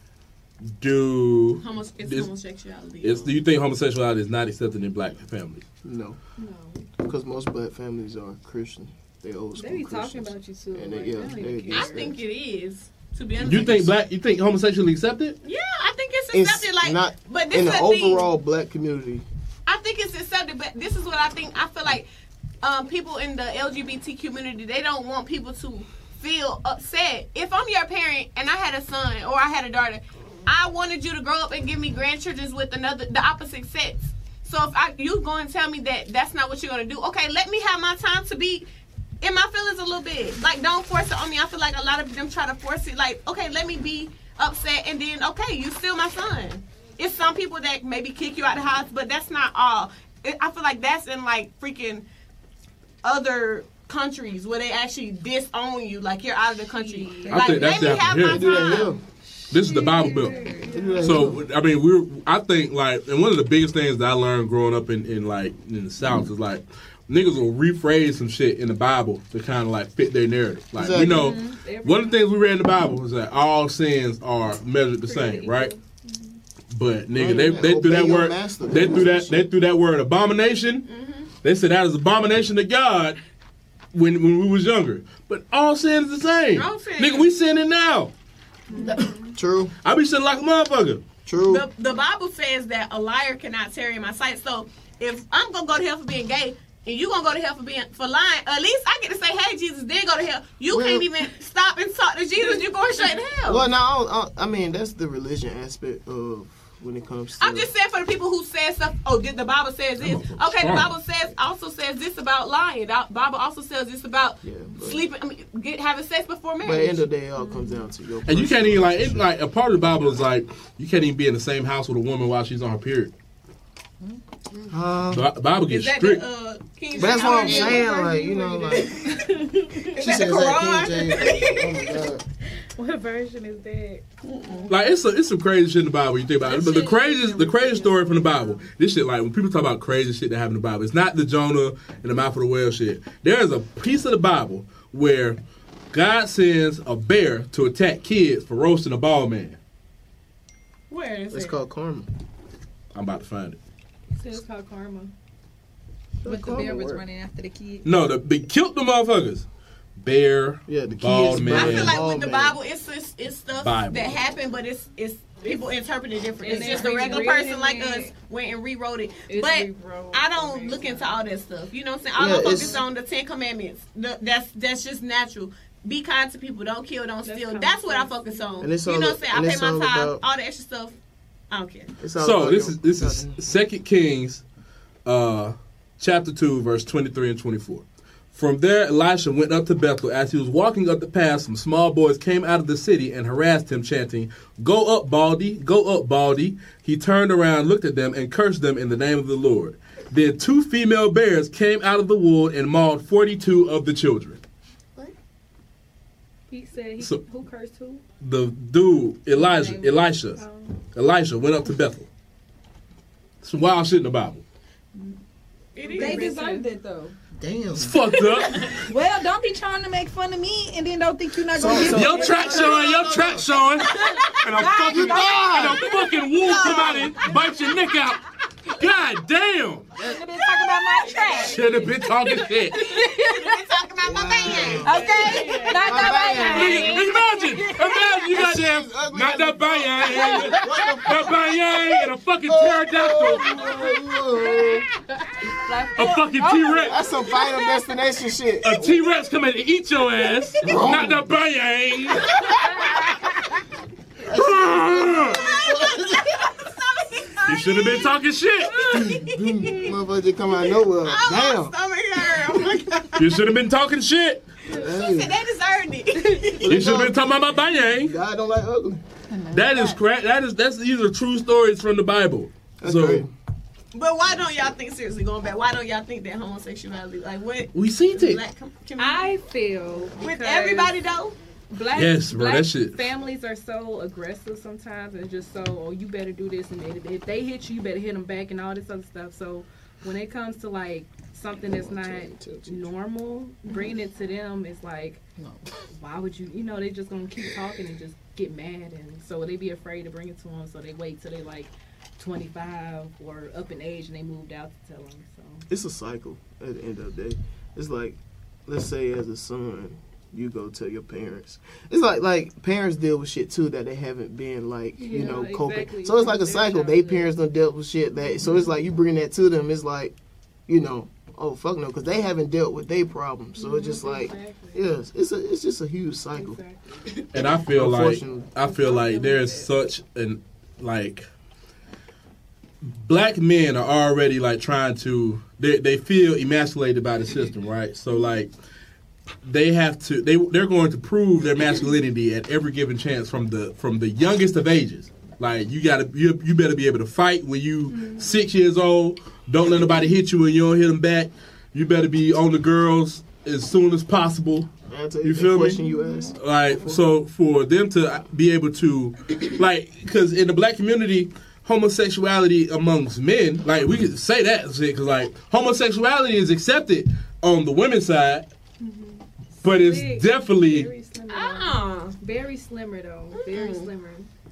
[SPEAKER 3] Homosexuality.
[SPEAKER 2] Do you think homosexuality is not accepted in black families?
[SPEAKER 5] No. Because most black families are Christian. They old school
[SPEAKER 7] They be
[SPEAKER 5] Christians.
[SPEAKER 7] talking about you too.
[SPEAKER 5] And
[SPEAKER 7] Like,
[SPEAKER 3] I think it is. To be honest,
[SPEAKER 2] You think homosexually accepted?
[SPEAKER 3] Yeah, I think it's accepted. Like,
[SPEAKER 5] not
[SPEAKER 3] but this
[SPEAKER 5] in
[SPEAKER 3] is
[SPEAKER 5] the overall black community.
[SPEAKER 3] I think it's accepted, but this is what I think. I feel like people in the LGBT community, they don't want people to feel upset. If I'm your parent and I had a son or I had a daughter, I wanted you to grow up and give me grandchildren with the opposite sex. So if you go and tell me that that's not what you're going to do, okay, let me have my time to be in my feelings a little bit. Like, don't force it on me. I feel like a lot of them try to force it. Like, okay, let me be upset, and then, okay, you still my son. It's some people that maybe kick you out of the house, but that's not all. I feel like that's in, like, freaking other countries where they actually disown you. Like, you're out of the country.
[SPEAKER 2] I think that's
[SPEAKER 3] let me have my time.
[SPEAKER 2] This is the Bible Belt. So I mean, I think like, and one of the biggest things that I learned growing up in the South is like, niggas will rephrase some shit in the Bible to kind of like fit their narrative. Like, you know, one of the things we read in the Bible is that all sins are measured the same, right? But nigga, they threw that word. They threw that word abomination. They said that is abomination to God when we was younger. But all sin is the same. Nigga, we sinning now.
[SPEAKER 5] True.
[SPEAKER 2] I be sinning like a motherfucker.
[SPEAKER 5] True.
[SPEAKER 3] The Bible says that a liar cannot tarry in my sight. So if I'm gonna go to hell for being gay, and you gonna go to hell for lying, at least I get to say, "Hey, Jesus," then go to hell. You can't even stop and talk to Jesus. You going straight to hell.
[SPEAKER 5] Well, no, I mean that's the religion aspect of when it comes to.
[SPEAKER 3] I'm just saying for the people who say stuff. Oh, the Bible says this. Okay, the Bible also says this about lying. The Bible also says this about sleeping. I mean, having sex before marriage.
[SPEAKER 5] But at the end of the day, it all comes down to your.
[SPEAKER 2] And you can't even like a part of the Bible is like you can't even be in the same house with a woman while she's on her period. The Bible gets strict.
[SPEAKER 5] But that's what I'm saying, like, you know, like she says that King James. Oh my God.
[SPEAKER 7] What version is that?
[SPEAKER 2] Like it's some crazy shit in the Bible. You think about it, but the craziest story from the Bible. This shit, like when people talk about crazy shit that happened in the Bible, it's not the Jonah and the mouth of the whale shit. There is a piece of the Bible where God sends a bear to attack kids for roasting a bald man.
[SPEAKER 3] Where is it?
[SPEAKER 5] It's called karma.
[SPEAKER 2] I'm about to find it.
[SPEAKER 7] It's called karma.
[SPEAKER 4] But the bear was running after the kid.
[SPEAKER 2] No, they killed the motherfuckers. Bear,
[SPEAKER 5] the
[SPEAKER 2] bald
[SPEAKER 5] kids.
[SPEAKER 2] man.
[SPEAKER 3] I feel like with the Bible, it's stuff
[SPEAKER 2] Bible.
[SPEAKER 3] that happened, but it's people interpret it different. It's
[SPEAKER 7] And
[SPEAKER 3] just
[SPEAKER 7] they
[SPEAKER 3] a regular
[SPEAKER 7] rewritten
[SPEAKER 3] person like
[SPEAKER 7] it.
[SPEAKER 3] us went and rewrote it.
[SPEAKER 7] It's
[SPEAKER 3] But
[SPEAKER 7] rewrote.
[SPEAKER 3] I don't look into all that stuff. You know what I'm saying? I don't focus on the 10 Commandments. That's just natural. Be kind to people. Don't kill. Don't steal. That's what I focus on.
[SPEAKER 5] And it's
[SPEAKER 3] you know what I'm saying? I pay my tithe.
[SPEAKER 5] about-
[SPEAKER 3] All the extra stuff. I don't care.
[SPEAKER 2] So this is 2 Kings, chapter 2, verse 23 and 24. From there, Elisha went up to Bethel. As he was walking up the path, some small boys came out of the city and harassed him, chanting, "Go up, Baldy! Go up, Baldy!" He turned around, looked at them, and cursed them in the name of the Lord. Then 2 female bears came out of the wood and mauled 42 of the children.
[SPEAKER 7] He said who cursed who?
[SPEAKER 2] The dude, Elisha went up to Bethel. Some wild shit in the Bible.
[SPEAKER 4] They deserved it though.
[SPEAKER 5] Damn.
[SPEAKER 2] It's fucked up.
[SPEAKER 4] Well, don't be trying to make fun of me and then don't think you're not going to get
[SPEAKER 2] Your track showing, and a fucking wolf come out and bite your neck out. God damn.
[SPEAKER 4] Should have been talking about my track.
[SPEAKER 2] Should have been talking shit.
[SPEAKER 3] We're talking about my band.
[SPEAKER 4] Okay? Not that
[SPEAKER 2] Imagine you got them, not that bayang, that bayang, and a fucking pterodactyl, a fucking T-Rex.
[SPEAKER 5] That's some Final Destination shit.
[SPEAKER 2] A T-Rex come in and eat your ass, not that bayang. You should have been talking shit.
[SPEAKER 5] Motherfucker just come out of nowhere.
[SPEAKER 8] Oh,
[SPEAKER 5] Damn.
[SPEAKER 8] my stomach hurt. Oh my god.
[SPEAKER 2] You should have been talking shit.
[SPEAKER 8] She said they deserved it.
[SPEAKER 2] You should have been talking about my bang.
[SPEAKER 5] God don't like ugly.
[SPEAKER 2] That is correct. These are true stories from the Bible.
[SPEAKER 5] That's
[SPEAKER 2] So
[SPEAKER 5] great.
[SPEAKER 8] But why don't y'all think, seriously going back, why don't y'all think that homosexuality, like what?
[SPEAKER 2] we seen it.
[SPEAKER 8] Black community?
[SPEAKER 7] I feel
[SPEAKER 8] With
[SPEAKER 7] because
[SPEAKER 8] everybody though?
[SPEAKER 7] Black,
[SPEAKER 2] Yes, bro,
[SPEAKER 7] black
[SPEAKER 2] that shit.
[SPEAKER 7] families are so aggressive sometimes. It's just so, oh, you better do this, and if they hit you, you better hit them back, and all this other stuff. So when it comes to like something that's not normal, bringing it to them is like, why would you? You know, they just gonna keep talking and just get mad, and so they be afraid to bring it to them. So they wait till they like 25 or up in age, and they moved out to tell them. So
[SPEAKER 5] It's a cycle at the end of the day. It's like, let's say as a son, you go tell your parents. It's like parents deal with shit too that they haven't been like, you know, coping.
[SPEAKER 7] exactly.
[SPEAKER 5] So it's like a
[SPEAKER 7] Their
[SPEAKER 5] cycle. They
[SPEAKER 7] childhood.
[SPEAKER 5] parents done dealt with shit that. So it's like you bring that to them. It's like, you know, oh fuck no, because they haven't dealt with their problems. So it's just like, yes, it's just a huge cycle.
[SPEAKER 7] Exactly.
[SPEAKER 2] And I feel
[SPEAKER 5] Unfortunately.
[SPEAKER 2] like there's such an like black men are already like trying to they feel emasculated by the system, right? So like they have to they're going to prove their masculinity at every given chance from the youngest of ages. Like you better be able to fight when you 6 years old. Don't let nobody hit you when you don't hit them back. You better be on the girls as soon as possible. You feel me?
[SPEAKER 5] Question you asked.
[SPEAKER 2] Like, so for them to be able to, like, because in the black community, homosexuality amongst men, like, we could say that shit, because, like, homosexuality is accepted on the women's side, but it's
[SPEAKER 7] Big.
[SPEAKER 2] definitely,
[SPEAKER 7] Very slimmer. Very slimmer though. Very slimmer.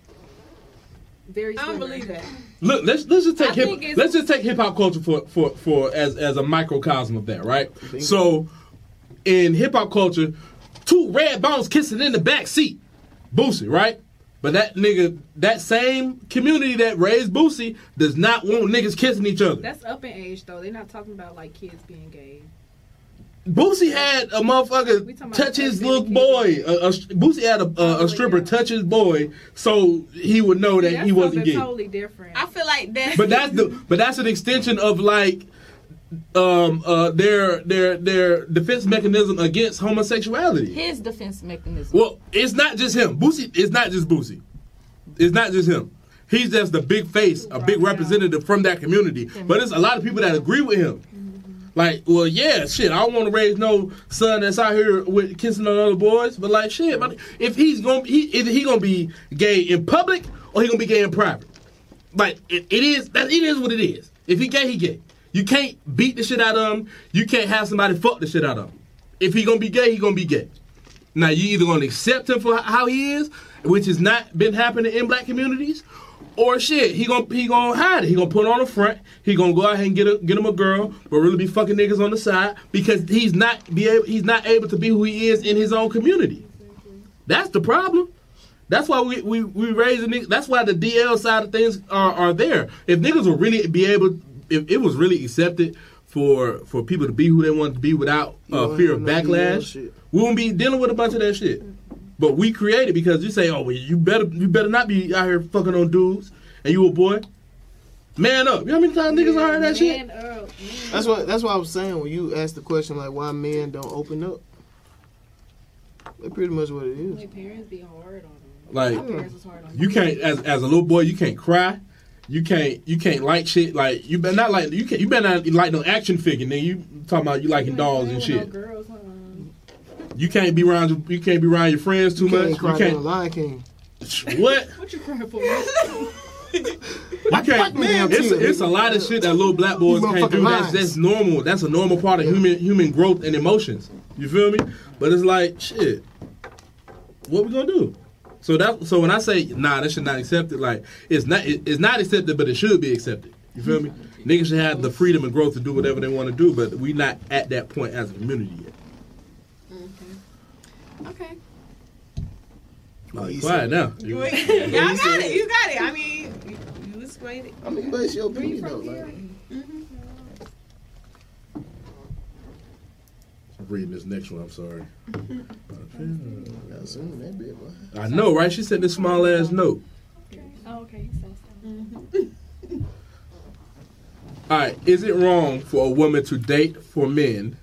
[SPEAKER 7] Very
[SPEAKER 8] I
[SPEAKER 7] slimmer.
[SPEAKER 8] don't believe that.
[SPEAKER 2] look, let's just take
[SPEAKER 7] I think it's-
[SPEAKER 2] let's just take hip hop culture for as a microcosm of that, right? So, in hip hop culture, two red bones kissing in the back seat, Boosie, right? But that nigga, that same community that raised Boosie does not want niggas kissing each other.
[SPEAKER 7] That's up in age though. They're not talking about like kids being gay.
[SPEAKER 2] Boosie had a
[SPEAKER 7] We
[SPEAKER 2] motherfucker
[SPEAKER 7] talking about
[SPEAKER 2] touch his
[SPEAKER 7] sex
[SPEAKER 2] little
[SPEAKER 7] education.
[SPEAKER 2] boy. Boosie had a stripper
[SPEAKER 7] yeah.
[SPEAKER 2] touch his boy so he would know that
[SPEAKER 7] That's
[SPEAKER 2] he wasn't
[SPEAKER 7] something
[SPEAKER 2] gay.
[SPEAKER 7] totally different.
[SPEAKER 8] I feel like that's
[SPEAKER 2] But that's an extension of like their defense mechanism against homosexuality.
[SPEAKER 6] His defense mechanism.
[SPEAKER 2] Well, it's not just him. Boosie. It's not just Boosie. It's not just him. He's just the big face, a big representative from that community. But it's a lot of people that agree with him. Like, well, yeah, shit. I don't want to raise no son that's out here with kissing on other boys. But like, shit, but if he's gonna, either he gonna be gay in public or he gonna be gay in private. Like, it is what it is. If he gay, he gay. You can't beat the shit out of him. You can't have somebody fuck the shit out of him. If he gonna be gay, he gonna be gay. Now, you either gonna accept him for how he is, which has not been happening in black communities, or shit, he gonna hide it. He gonna put it on the front. He gonna go out here and get him a girl, but really be fucking niggas on the side because he's not able to be who he is in his own community. That's the problem. That's why we raise the niggas. That's why the DL side of things are there. If niggas will really be able, if it was really accepted for people to be who they want to be without fear of backlash, we wouldn't be dealing with a bunch of that shit. But we create it because you say, oh, well, you better not be out here fucking on dudes, and you a boy. Man up. You know how many times niggas heard that shit?
[SPEAKER 5] That's what I was saying when you asked the question like why men don't open up. That's pretty much what it is.
[SPEAKER 7] Like parents be hard on them.
[SPEAKER 2] Like,
[SPEAKER 7] My parents was hard on
[SPEAKER 2] you
[SPEAKER 7] me.
[SPEAKER 2] can't as a little boy, you can't cry. You can't like shit. Like you better not like you better not like no action figure. Then you talking about you liking dolls and shit.
[SPEAKER 7] No girls, huh?
[SPEAKER 2] You can't be around your friends too much.
[SPEAKER 5] Cry
[SPEAKER 2] You
[SPEAKER 5] down the
[SPEAKER 2] can't.
[SPEAKER 5] Lion King.
[SPEAKER 2] What?
[SPEAKER 7] What you crying for?
[SPEAKER 2] You can't. It's a lot of shit that little black boys can't do. That's normal. That's a normal part of human growth and emotions. You feel me? But it's like shit. What we gonna do? So when I say nah, that should not accepted. Like it's not accepted, but it should be accepted. You feel me? Niggas should have the freedom and growth to do whatever they want to do, but we not at that point as a community yet.
[SPEAKER 3] Okay.
[SPEAKER 2] Like, quiet now.
[SPEAKER 8] Y'all got it. You got it. I mean, you explained it.
[SPEAKER 5] I mean, but it's your opinion though. Like,
[SPEAKER 2] I'm reading this next one. I'm sorry.
[SPEAKER 5] got zoom that bit, boy.
[SPEAKER 2] I know, right? She sent this small ass note.
[SPEAKER 7] Oh, okay. So.
[SPEAKER 2] All right, is it wrong for a woman to date for men?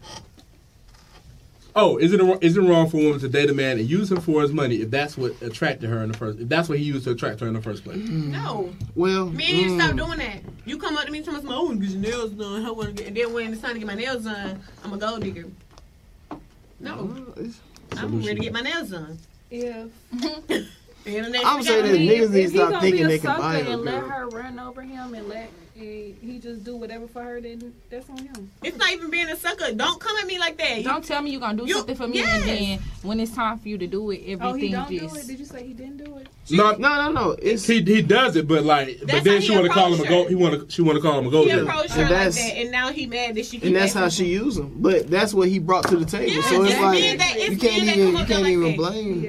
[SPEAKER 2] Oh, is it wrong for a woman to date a man and use him for his money if that's what attracted her in the first? If that's what he used to attract her in the first place?
[SPEAKER 8] No.
[SPEAKER 5] Well,
[SPEAKER 8] Me and you stop doing that. You come up to me and tell me, I want to get your nails done. I want to get, and then when it's time to get my nails done, I'm a gold digger. No. I'm ready to get my nails done.
[SPEAKER 7] Yeah.
[SPEAKER 5] I'm saying that niggas need to stop thinking they can buy
[SPEAKER 7] and
[SPEAKER 5] a
[SPEAKER 7] let
[SPEAKER 5] girl.
[SPEAKER 7] her run over him and let he just do whatever for her, then that's on him.
[SPEAKER 8] It's not even being a sucker. Don't come at me like that.
[SPEAKER 6] Don't tell me you're going to do something for me,
[SPEAKER 8] yes.
[SPEAKER 6] and then when it's time for you to do it, everything
[SPEAKER 7] Oh, he don't
[SPEAKER 6] just...
[SPEAKER 7] do it? Did you say he didn't do it?
[SPEAKER 5] No. It's
[SPEAKER 2] he does it, but like,
[SPEAKER 8] That's
[SPEAKER 2] but then
[SPEAKER 8] how
[SPEAKER 2] she
[SPEAKER 8] he
[SPEAKER 2] want to call him a
[SPEAKER 8] approached
[SPEAKER 2] gold. She want to call him a gold
[SPEAKER 8] He
[SPEAKER 2] digger.
[SPEAKER 8] approached her
[SPEAKER 5] And
[SPEAKER 8] like
[SPEAKER 5] that's-
[SPEAKER 8] that, and now he mad that she.
[SPEAKER 5] and that's how she use them. But that's what he brought to the table.
[SPEAKER 8] Yeah,
[SPEAKER 5] so it's
[SPEAKER 8] it's
[SPEAKER 5] like
[SPEAKER 8] men that- it's
[SPEAKER 5] you can't
[SPEAKER 8] men that
[SPEAKER 5] even
[SPEAKER 8] come up there like that.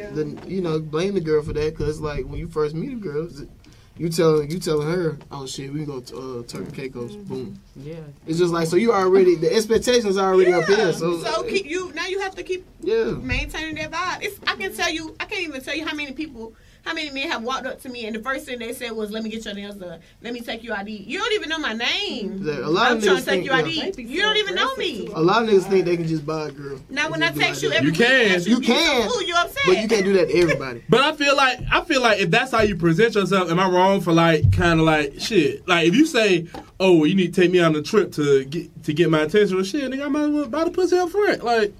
[SPEAKER 5] blame blame the girl for that, because like when you first meet a girl, you telling her, oh shit, we can go to Turkey Caicos, boom.
[SPEAKER 6] Yeah.
[SPEAKER 5] It's just like, so you already, the expectations are already up here. So
[SPEAKER 8] now you have to keep maintaining that vibe. I can't even tell you how many men have walked up to me and the first thing they said was, "Let me get your nails done. Let me take your ID." You don't even know my name.
[SPEAKER 5] A lot
[SPEAKER 8] I'm
[SPEAKER 5] of
[SPEAKER 8] trying
[SPEAKER 5] niggas
[SPEAKER 8] to take
[SPEAKER 5] think
[SPEAKER 8] your ID. You don't even know me.
[SPEAKER 5] a lot of niggas think they can just buy a girl.
[SPEAKER 8] Now when
[SPEAKER 5] and
[SPEAKER 8] I
[SPEAKER 5] just be
[SPEAKER 8] text you
[SPEAKER 5] like
[SPEAKER 8] every
[SPEAKER 5] that.
[SPEAKER 8] week,
[SPEAKER 5] You can,
[SPEAKER 8] you upset.
[SPEAKER 5] but you can't do that to everybody.
[SPEAKER 2] But I feel like if that's how you present yourself, am I wrong for like kind of like shit? Like if you say, "Oh, you need to take me on a trip to get my attention," or shit, nigga, I might as well buy the pussy up front. Like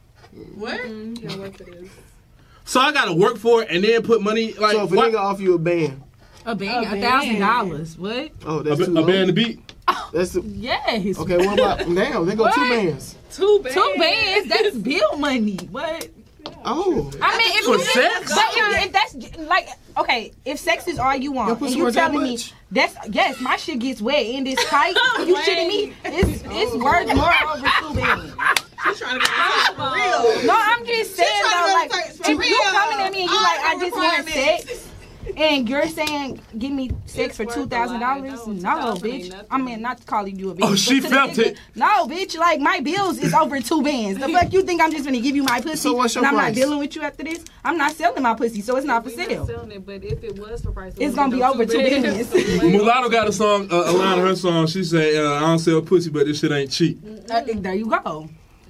[SPEAKER 8] what?
[SPEAKER 7] Yeah, what it is.
[SPEAKER 2] so I gotta work for it and then put money like.
[SPEAKER 5] So if a nigga offer you a band,
[SPEAKER 6] A band, $1,000. What?
[SPEAKER 5] oh, that's too
[SPEAKER 2] a
[SPEAKER 5] low.
[SPEAKER 2] band to beat.
[SPEAKER 5] That's
[SPEAKER 6] Yes.
[SPEAKER 5] okay. What about damn? They go two
[SPEAKER 6] What?
[SPEAKER 5] bands.
[SPEAKER 7] Two bands.
[SPEAKER 6] 2 bands. That's bill money. What?
[SPEAKER 5] Oh,
[SPEAKER 6] I mean, if
[SPEAKER 2] For
[SPEAKER 6] you
[SPEAKER 2] sex?
[SPEAKER 6] but if that's like okay, if sex is all you
[SPEAKER 5] Your
[SPEAKER 6] want,
[SPEAKER 5] pussy
[SPEAKER 6] and you
[SPEAKER 5] worth that
[SPEAKER 6] telling me
[SPEAKER 5] much?
[SPEAKER 6] that's yes, my shit gets wet and it's tight. You shitting me? It's worth more over 2 bands.
[SPEAKER 8] She's trying to get the for real.
[SPEAKER 6] No, I'm just saying though, like
[SPEAKER 8] trying to
[SPEAKER 6] if
[SPEAKER 8] for
[SPEAKER 6] you
[SPEAKER 8] real.
[SPEAKER 6] coming at me and you
[SPEAKER 8] All
[SPEAKER 6] like I
[SPEAKER 8] the
[SPEAKER 6] just want
[SPEAKER 8] requirements.
[SPEAKER 6] sex. And you're saying, give me sex
[SPEAKER 7] It's
[SPEAKER 6] for
[SPEAKER 7] worth a lot.
[SPEAKER 6] $2,000?
[SPEAKER 7] No,
[SPEAKER 6] No,
[SPEAKER 7] $2,000 ain't
[SPEAKER 6] bitch.
[SPEAKER 7] nothing.
[SPEAKER 6] I mean, not calling you a bitch.
[SPEAKER 2] Oh, she
[SPEAKER 6] but to the
[SPEAKER 2] felt
[SPEAKER 6] nigga,
[SPEAKER 2] it.
[SPEAKER 6] No, bitch. Like, my bills is over 2 bands. The fuck you think I'm just going to give you my pussy?
[SPEAKER 5] So what's your
[SPEAKER 6] and I'm
[SPEAKER 5] price?
[SPEAKER 6] not dealing with you after this? I'm not selling my pussy, so it's not for
[SPEAKER 7] We not
[SPEAKER 6] sale.
[SPEAKER 7] selling it, but if it was for price,
[SPEAKER 6] It's gonna be over 2 bands.
[SPEAKER 2] Mulatto got a song, a line of her song. She say, "I don't sell pussy, but this shit ain't cheap."
[SPEAKER 6] There you go.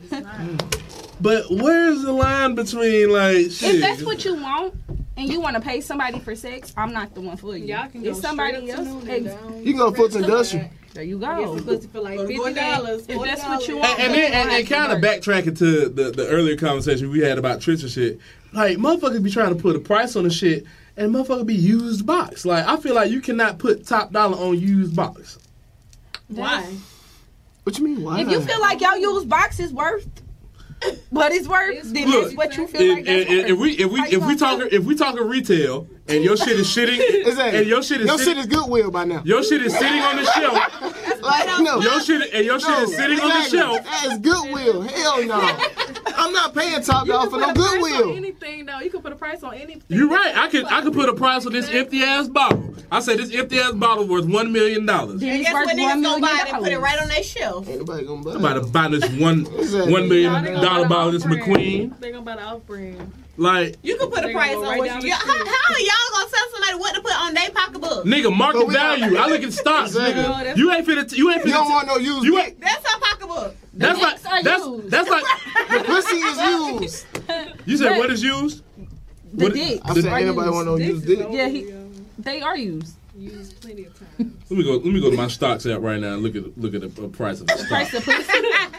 [SPEAKER 2] But where's the line between like shit?
[SPEAKER 6] If that's what you want, and you want to pay somebody for sex, I'm not the one for you.
[SPEAKER 7] Y'all can go
[SPEAKER 6] It's somebody
[SPEAKER 7] straight up to
[SPEAKER 6] else.
[SPEAKER 7] Noonan
[SPEAKER 6] Hey,
[SPEAKER 7] down.
[SPEAKER 5] you can go Fulton Industrial.
[SPEAKER 6] there you
[SPEAKER 7] Get
[SPEAKER 6] go.
[SPEAKER 7] some pussy for like $50.
[SPEAKER 6] If that's what you want,
[SPEAKER 2] And
[SPEAKER 6] then
[SPEAKER 2] then
[SPEAKER 6] you
[SPEAKER 2] and
[SPEAKER 6] gonna
[SPEAKER 2] kind of
[SPEAKER 6] have to work.
[SPEAKER 2] backtracking to the earlier conversation we had about Trish and shit. Like motherfuckers be trying to put a price on the shit, and motherfuckers be used box. Like I feel like you cannot put top dollar on used box.
[SPEAKER 8] Why?
[SPEAKER 5] What you mean? Why?
[SPEAKER 6] If you feel like y'all use boxes worth what it's worth, then
[SPEAKER 2] Look,
[SPEAKER 6] that's what you feel like that's worth.
[SPEAKER 2] If we talking retail and your shit is shitting
[SPEAKER 5] Exactly.
[SPEAKER 2] and your shit is
[SPEAKER 5] Goodwill by now.
[SPEAKER 2] your shit is sitting on the shelf.
[SPEAKER 5] Like no,
[SPEAKER 2] Your shit is sitting on the
[SPEAKER 5] exactly.
[SPEAKER 2] shelf.
[SPEAKER 5] That is Goodwill. Hell no. I'm not paying top
[SPEAKER 7] You
[SPEAKER 5] dollar
[SPEAKER 7] can
[SPEAKER 5] for
[SPEAKER 7] put
[SPEAKER 5] no
[SPEAKER 7] a price on
[SPEAKER 5] Goodwill.
[SPEAKER 7] anything, though. You can put a price on anything.
[SPEAKER 2] You're right. I could put a price on this empty ass bottle. I said this empty ass bottle worth $1 million.
[SPEAKER 6] Then
[SPEAKER 8] And
[SPEAKER 6] it's
[SPEAKER 8] guess
[SPEAKER 6] worth
[SPEAKER 8] what?
[SPEAKER 6] $1
[SPEAKER 8] Niggas gonna buy
[SPEAKER 6] million.
[SPEAKER 8] it and put it right on their shelf.
[SPEAKER 5] Ain't nobody gonna buy
[SPEAKER 2] I'm about
[SPEAKER 5] it.
[SPEAKER 2] to buy this $1 million bottle, this McQueen.
[SPEAKER 7] They're gonna buy the off-brand.
[SPEAKER 2] Like
[SPEAKER 8] You can put a
[SPEAKER 7] They
[SPEAKER 8] price
[SPEAKER 7] gonna
[SPEAKER 8] on
[SPEAKER 7] go
[SPEAKER 8] what
[SPEAKER 7] right
[SPEAKER 8] you.
[SPEAKER 7] down
[SPEAKER 8] How
[SPEAKER 7] the
[SPEAKER 8] are y'all gonna tell somebody what to put on their pocketbook?
[SPEAKER 2] nigga, market
[SPEAKER 5] But we got-
[SPEAKER 2] value. I look at stocks,
[SPEAKER 5] Exactly.
[SPEAKER 2] nigga.
[SPEAKER 7] No, that's-
[SPEAKER 2] You ain't finna. You ain't
[SPEAKER 5] You don't
[SPEAKER 2] finna.
[SPEAKER 5] want no used.
[SPEAKER 2] You ain't.
[SPEAKER 8] That's our pocketbook.
[SPEAKER 2] That's like
[SPEAKER 6] dicks are used.
[SPEAKER 2] that's like.
[SPEAKER 5] The pussy is used.
[SPEAKER 2] You said what is used?
[SPEAKER 6] The
[SPEAKER 2] What-
[SPEAKER 6] dicks
[SPEAKER 5] I said
[SPEAKER 6] are
[SPEAKER 5] anybody
[SPEAKER 6] used.
[SPEAKER 5] want no used dick.
[SPEAKER 6] Yeah, they are used.
[SPEAKER 7] Used plenty of times.
[SPEAKER 2] Let me go to my stocks app right now and look at the price of the stock.
[SPEAKER 6] Price of pussy.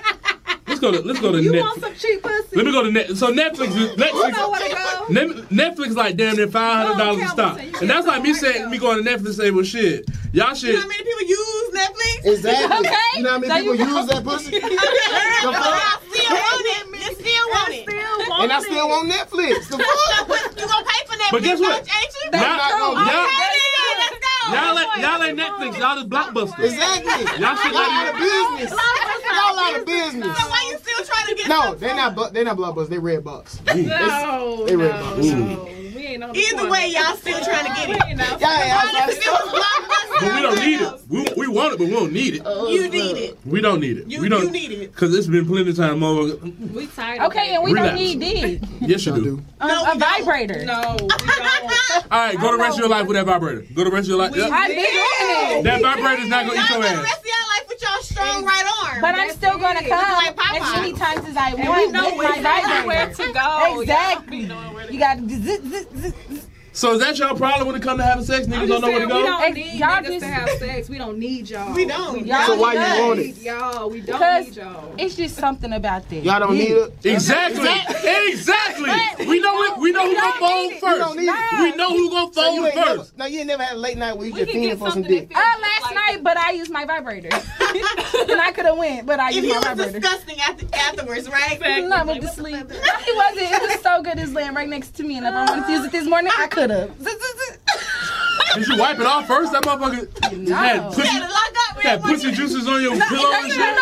[SPEAKER 2] Let's go to
[SPEAKER 7] You
[SPEAKER 2] Netflix.
[SPEAKER 7] want some cheap pussy?
[SPEAKER 2] Let me go to Netflix. So Netflix
[SPEAKER 7] You know where to go.
[SPEAKER 2] Netflix like damn near $500 a stock, and that's like me saying me going to Netflix and say, well shit, y'all
[SPEAKER 8] You
[SPEAKER 2] shit.
[SPEAKER 8] know how many people use Netflix?
[SPEAKER 5] Exactly.
[SPEAKER 6] Okay.
[SPEAKER 5] You know how many
[SPEAKER 6] So
[SPEAKER 5] people
[SPEAKER 6] you-
[SPEAKER 5] use that pussy?
[SPEAKER 8] You still want it. You still want it.
[SPEAKER 5] And I still want Netflix. The fuck?
[SPEAKER 8] You gonna pay for Netflix?
[SPEAKER 2] But guess what?
[SPEAKER 8] Ain't you?
[SPEAKER 5] That's not gonna-
[SPEAKER 2] Y'all-
[SPEAKER 8] Okay, let's go.
[SPEAKER 2] Y'all ain't Netflix. Y'all just Blockbuster.
[SPEAKER 5] Exactly.
[SPEAKER 2] Y'all shit
[SPEAKER 5] Y'all
[SPEAKER 2] like
[SPEAKER 5] out of business. Y'all out of business.
[SPEAKER 8] So why you still trying to get
[SPEAKER 5] No,
[SPEAKER 8] stuff
[SPEAKER 5] they're
[SPEAKER 8] from?
[SPEAKER 5] not. They're not Blockbuster. They Redbox.
[SPEAKER 7] No,
[SPEAKER 5] They
[SPEAKER 7] no,
[SPEAKER 5] red box.
[SPEAKER 7] no. We ain't on the
[SPEAKER 8] Either
[SPEAKER 7] corner.
[SPEAKER 8] way, y'all still trying to get it.
[SPEAKER 7] We ain't out.
[SPEAKER 5] Y'all ain't outside
[SPEAKER 8] If it was
[SPEAKER 5] store.
[SPEAKER 8] Blockbuster,
[SPEAKER 2] But we don't need it. We want it, but we don't need it.
[SPEAKER 8] You need it.
[SPEAKER 2] We don't need it.
[SPEAKER 8] You
[SPEAKER 2] we don't
[SPEAKER 8] you need it.
[SPEAKER 2] Because it's been plenty of time, motherfucker.
[SPEAKER 7] We tired of
[SPEAKER 6] Okay,
[SPEAKER 7] that.
[SPEAKER 6] and we
[SPEAKER 2] Relax.
[SPEAKER 6] don't need dick.
[SPEAKER 2] Yes, you
[SPEAKER 5] Y'all
[SPEAKER 2] do.
[SPEAKER 5] do.
[SPEAKER 8] No,
[SPEAKER 6] A
[SPEAKER 8] we don't.
[SPEAKER 6] vibrator.
[SPEAKER 7] No, we don't.
[SPEAKER 2] All right, go the rest of your life with that vibrator. Go the rest of your life.
[SPEAKER 6] I've been doing it.
[SPEAKER 2] That vibrator's not gonna eat
[SPEAKER 8] Y'all
[SPEAKER 2] your
[SPEAKER 8] go the
[SPEAKER 2] ass.
[SPEAKER 8] rest of y'all life with your strong right arm.
[SPEAKER 6] But I'm still gonna
[SPEAKER 8] Looking
[SPEAKER 6] come
[SPEAKER 8] like
[SPEAKER 6] as
[SPEAKER 8] Popeye.
[SPEAKER 6] many times as I
[SPEAKER 7] And we
[SPEAKER 6] want
[SPEAKER 7] know
[SPEAKER 6] with my
[SPEAKER 7] exactly where
[SPEAKER 6] vibrator.
[SPEAKER 7] to go.
[SPEAKER 6] Exactly.
[SPEAKER 7] Y'all be knowing where to
[SPEAKER 6] You
[SPEAKER 7] go.
[SPEAKER 6] got
[SPEAKER 2] So is that y'all problem when it comes to having sex? Niggas don't know where to
[SPEAKER 7] We
[SPEAKER 2] go?
[SPEAKER 7] don't need
[SPEAKER 6] Y'all
[SPEAKER 7] niggas
[SPEAKER 6] just-
[SPEAKER 7] to have sex. We don't need y'all.
[SPEAKER 8] We don't.
[SPEAKER 6] Y'all
[SPEAKER 5] So why you
[SPEAKER 6] does.
[SPEAKER 5] want it?
[SPEAKER 7] Y'all, we don't
[SPEAKER 6] Because
[SPEAKER 7] need y'all.
[SPEAKER 6] it's just something about that.
[SPEAKER 5] Y'all don't need it.
[SPEAKER 2] Exactly. Exactly. We know who gonna phone
[SPEAKER 5] You
[SPEAKER 2] first.
[SPEAKER 5] don't need it.
[SPEAKER 2] We know who gonna
[SPEAKER 5] So you
[SPEAKER 2] phone
[SPEAKER 5] ain't never,
[SPEAKER 2] first.
[SPEAKER 5] no, you ain't never had a late night where you
[SPEAKER 7] We
[SPEAKER 5] just
[SPEAKER 7] can
[SPEAKER 5] fiending
[SPEAKER 7] get
[SPEAKER 5] for some
[SPEAKER 7] something
[SPEAKER 5] dick.
[SPEAKER 7] that feels
[SPEAKER 6] Last
[SPEAKER 7] like
[SPEAKER 6] night, but I used my vibrator. And I could have went, but I
[SPEAKER 8] And
[SPEAKER 6] used
[SPEAKER 8] he
[SPEAKER 6] my
[SPEAKER 8] was
[SPEAKER 6] vibrator.
[SPEAKER 8] disgusting afterwards, right?
[SPEAKER 6] No, I went to sleep. No, he wasn't. It was so good. It's laying right next to me, and if I wanted to use it this morning, I could have.
[SPEAKER 2] Did you wipe it off first? That motherfucker had
[SPEAKER 8] You
[SPEAKER 2] pussy,
[SPEAKER 8] had to lock up, man.
[SPEAKER 2] had pussy juices on your pillow and shit.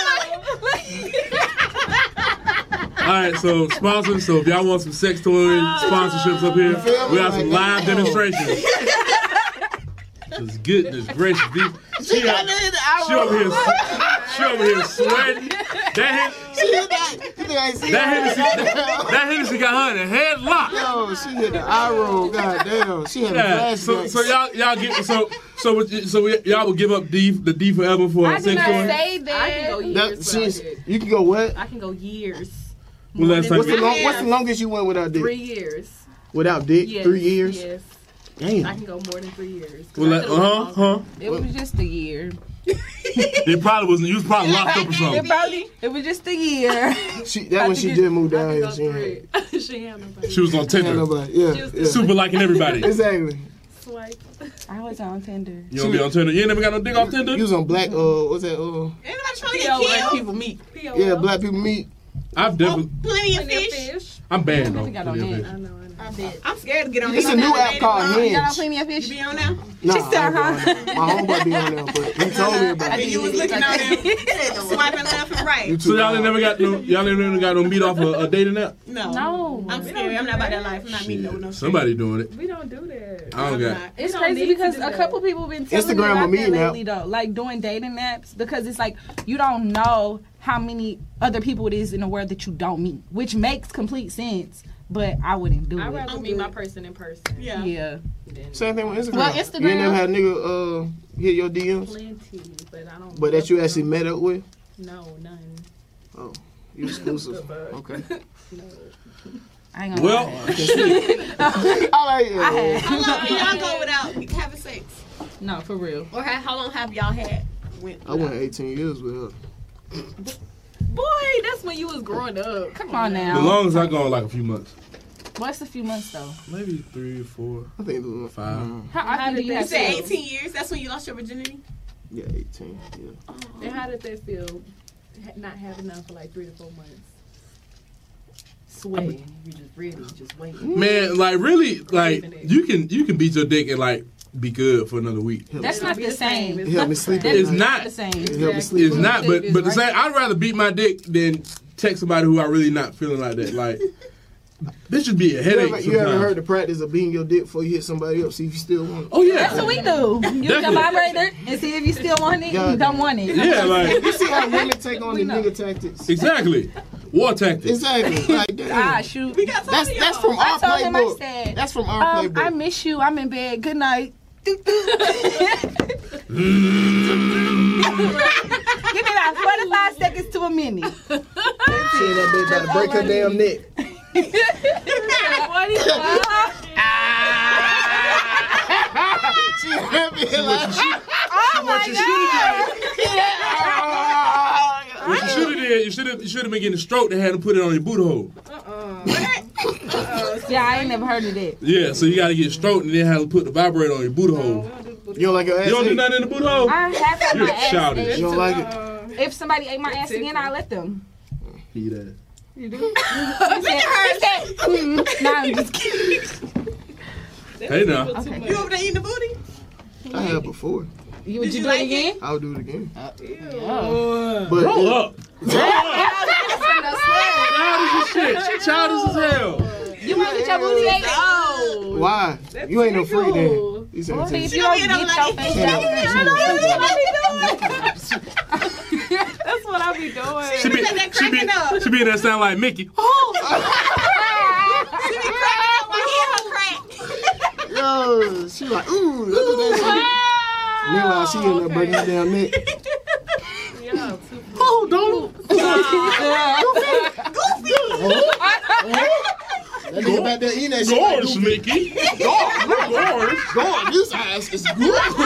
[SPEAKER 2] Alright, so sponsors, so if y'all want some sex toy sponsorships up here, we got some live demonstrations. Just goodness gracious. She over here sweating. That Hennessy got her in a headlock.
[SPEAKER 5] Yo, she hit the eye roll. Goddamn, she had a
[SPEAKER 2] Yeah,
[SPEAKER 5] flashback.
[SPEAKER 2] so y'all get y'all will give up the D forever for
[SPEAKER 6] I
[SPEAKER 2] a
[SPEAKER 6] did
[SPEAKER 2] sex
[SPEAKER 6] not
[SPEAKER 2] toy.
[SPEAKER 6] say
[SPEAKER 7] I can go
[SPEAKER 6] that.
[SPEAKER 7] years without
[SPEAKER 5] She's,
[SPEAKER 7] it.
[SPEAKER 5] you can go what?
[SPEAKER 7] I can go years.
[SPEAKER 2] When last time
[SPEAKER 5] What's the,
[SPEAKER 2] you-
[SPEAKER 5] what's the longest you went without dick?
[SPEAKER 7] 3 years.
[SPEAKER 5] Without dick?
[SPEAKER 7] Yes.
[SPEAKER 5] 3 years?
[SPEAKER 7] Yes. I
[SPEAKER 5] Damn.
[SPEAKER 7] can go more than 3 years. 'Cause
[SPEAKER 2] Well,
[SPEAKER 7] I could've went longer.
[SPEAKER 6] It was just a year.
[SPEAKER 2] It probably wasn't. You was probably locked up or something.
[SPEAKER 6] It was just a year.
[SPEAKER 5] That when she just moved
[SPEAKER 7] I
[SPEAKER 5] down
[SPEAKER 7] can
[SPEAKER 5] here.
[SPEAKER 7] go
[SPEAKER 5] She ain't
[SPEAKER 7] 3. She ain't nobody.
[SPEAKER 2] She was on
[SPEAKER 5] had
[SPEAKER 2] Tinder,
[SPEAKER 5] nobody. Yeah,
[SPEAKER 7] She was
[SPEAKER 5] yeah.
[SPEAKER 2] super liking everybody.
[SPEAKER 5] Exactly.
[SPEAKER 7] Swipe.
[SPEAKER 6] I was on Tinder.
[SPEAKER 2] You don't be on Tinder. You ain't never got no dick off Tinder.
[SPEAKER 5] You was on black, what's that,
[SPEAKER 8] Anybody trying to
[SPEAKER 7] P.O.
[SPEAKER 8] get
[SPEAKER 7] Black
[SPEAKER 8] killed?
[SPEAKER 7] people meet. P.O.
[SPEAKER 5] yeah, black people meet.
[SPEAKER 2] I've definitely.
[SPEAKER 8] Plenty of
[SPEAKER 7] Plenty of
[SPEAKER 8] fish.
[SPEAKER 7] fish.
[SPEAKER 2] I'm banned
[SPEAKER 6] I
[SPEAKER 2] though.
[SPEAKER 6] never got on
[SPEAKER 2] Plenty of
[SPEAKER 6] that.
[SPEAKER 2] fish.
[SPEAKER 7] I know.
[SPEAKER 8] I'm scared to get on
[SPEAKER 5] It's
[SPEAKER 8] there.
[SPEAKER 5] a new app called
[SPEAKER 6] You got on
[SPEAKER 5] Hinge.
[SPEAKER 6] Plenty of Fish?
[SPEAKER 8] You be on there?
[SPEAKER 5] Nah,
[SPEAKER 6] She said,
[SPEAKER 5] I ain't going there. My homeboy be on there, but he told me about
[SPEAKER 8] And
[SPEAKER 5] it.
[SPEAKER 8] you was looking on there, swiping left and right.
[SPEAKER 5] You
[SPEAKER 2] So
[SPEAKER 5] too
[SPEAKER 2] y'all ain't
[SPEAKER 5] loud.
[SPEAKER 2] never got no. Y'all ain't never got no meet off a dating app.
[SPEAKER 8] No.
[SPEAKER 6] No.
[SPEAKER 8] I'm scared. I'm not about that life. I'm not meeting no
[SPEAKER 2] Shit,
[SPEAKER 8] no
[SPEAKER 2] somebody doing it.
[SPEAKER 7] We don't do that.
[SPEAKER 2] I don't
[SPEAKER 8] I'm
[SPEAKER 2] got.
[SPEAKER 8] not.
[SPEAKER 6] It's
[SPEAKER 7] We don't
[SPEAKER 6] crazy
[SPEAKER 7] need to
[SPEAKER 6] because
[SPEAKER 7] do
[SPEAKER 6] a
[SPEAKER 7] that.
[SPEAKER 6] couple people been telling me
[SPEAKER 5] Instagram
[SPEAKER 6] about
[SPEAKER 5] a meeting
[SPEAKER 6] that
[SPEAKER 5] app.
[SPEAKER 6] lately though, like doing dating apps because it's like you don't know how many other people it is in the world that you don't meet, which makes complete sense. But I wouldn't do
[SPEAKER 7] I'd
[SPEAKER 6] it.
[SPEAKER 7] rather meet my person in person.
[SPEAKER 8] Yeah.
[SPEAKER 6] Yeah.
[SPEAKER 7] Than
[SPEAKER 5] Same thing with Instagram.
[SPEAKER 6] Well,
[SPEAKER 5] You
[SPEAKER 6] Instagram-
[SPEAKER 5] ain't never had a nigga hit your DMs,
[SPEAKER 7] plenty, but I don't.
[SPEAKER 5] but that you actually met up with?
[SPEAKER 7] No, none.
[SPEAKER 5] Oh, you exclusive. Okay.
[SPEAKER 7] No.
[SPEAKER 6] I ain't gonna
[SPEAKER 2] Well,
[SPEAKER 6] lie.
[SPEAKER 5] All right, yeah.
[SPEAKER 6] I had.
[SPEAKER 8] How long can y'all go without having sex?
[SPEAKER 6] No, for real.
[SPEAKER 8] Or how long have y'all had?
[SPEAKER 5] I went 18 years with her.
[SPEAKER 7] Boy, that's when you was growing up.
[SPEAKER 6] Come on
[SPEAKER 2] the
[SPEAKER 6] now.
[SPEAKER 2] longest I gone like a few months,
[SPEAKER 6] What's a few months though?
[SPEAKER 2] maybe 3 or 4,
[SPEAKER 5] I think it was
[SPEAKER 2] 5.
[SPEAKER 6] How
[SPEAKER 7] How
[SPEAKER 6] often do
[SPEAKER 7] did
[SPEAKER 6] you
[SPEAKER 7] they
[SPEAKER 6] have
[SPEAKER 8] You said
[SPEAKER 6] sex?
[SPEAKER 8] 18 years. That's when you lost your virginity.
[SPEAKER 5] yeah, 18. Yeah.
[SPEAKER 7] And how did that feel? Not having none for like 3 to 4 months. Sweating, you just ready, just waiting.
[SPEAKER 2] Man, like really, like you can beat your dick and like be good for another week.
[SPEAKER 6] That's not the same.
[SPEAKER 5] It helped me sleep.
[SPEAKER 6] That's
[SPEAKER 5] at
[SPEAKER 2] It's
[SPEAKER 5] night.
[SPEAKER 2] not.
[SPEAKER 6] the same.
[SPEAKER 5] It helped me sleep.
[SPEAKER 2] It's
[SPEAKER 5] at
[SPEAKER 2] not,
[SPEAKER 5] night.
[SPEAKER 2] but the same. I'd rather beat my dick than text somebody who I really not feeling like that. Like this should be a headache.
[SPEAKER 5] You ever
[SPEAKER 2] sometimes.
[SPEAKER 5] heard the practice of beating your dick before you hit somebody up, see if you still want it?
[SPEAKER 2] Oh yeah.
[SPEAKER 6] That's what we do. Use your
[SPEAKER 2] Definitely.
[SPEAKER 6] vibrator and see if you still want it.
[SPEAKER 5] God.
[SPEAKER 6] You don't want it.
[SPEAKER 2] Yeah, like
[SPEAKER 5] You see how women take on the nigga tactics?
[SPEAKER 2] exactly. War tactics.
[SPEAKER 5] Exactly. Like, damn.
[SPEAKER 6] Ah, shoot.
[SPEAKER 8] We got some
[SPEAKER 5] That's from
[SPEAKER 6] I
[SPEAKER 5] our
[SPEAKER 6] told him, I
[SPEAKER 5] playbook.
[SPEAKER 6] said,
[SPEAKER 5] That's from our
[SPEAKER 6] I
[SPEAKER 5] playbook.
[SPEAKER 6] miss you. I'm in bed. Good night. Give me that 45 seconds to a minute.
[SPEAKER 5] She ain't that bitch about to break her damn neck. She happy like,
[SPEAKER 2] What you should have you should have been getting a stroke. They had to put it on your boot hole.
[SPEAKER 6] Yeah, I ain't never heard of that.
[SPEAKER 2] Yeah, so you got to get stroked and then have to put the vibrator on your boot hole.
[SPEAKER 5] you don't like your ass?
[SPEAKER 2] You don't do
[SPEAKER 5] ate?
[SPEAKER 2] nothing in the boot hole.
[SPEAKER 6] I have had
[SPEAKER 2] You're
[SPEAKER 6] my ass
[SPEAKER 2] childish.
[SPEAKER 6] ate.
[SPEAKER 5] You don't like it?
[SPEAKER 6] If somebody ate my ass again, I'll let them.
[SPEAKER 2] Eat that.
[SPEAKER 6] He said, nah, I'm just kidding.
[SPEAKER 2] Hey now.
[SPEAKER 6] Okay.
[SPEAKER 8] You over there eating the booty?
[SPEAKER 5] I have before.
[SPEAKER 6] Would
[SPEAKER 8] Did
[SPEAKER 6] you
[SPEAKER 8] you
[SPEAKER 6] do
[SPEAKER 8] like
[SPEAKER 6] it again?
[SPEAKER 5] I'll do it again.
[SPEAKER 6] Oh.
[SPEAKER 5] But
[SPEAKER 2] Roll up. Childish as shit. Childish as hell.
[SPEAKER 6] You want to get your booty ate?
[SPEAKER 8] Oh.
[SPEAKER 5] why? You ain't no freak then. You said
[SPEAKER 6] Well,
[SPEAKER 5] it
[SPEAKER 6] if
[SPEAKER 5] to
[SPEAKER 6] you don't get your face out,
[SPEAKER 7] That's what I be doing.
[SPEAKER 2] She be in that sound like Mickey.
[SPEAKER 8] She be cracking up while he in her crack.
[SPEAKER 5] Yo, she like, ooh, look at that shit. Meanwhile, she in there breaking her damn neck.
[SPEAKER 7] Yeah,
[SPEAKER 2] Donald.
[SPEAKER 5] That nigga back there eating that shit.
[SPEAKER 2] Gorge, Mickey.
[SPEAKER 5] Gorge. This ass is good.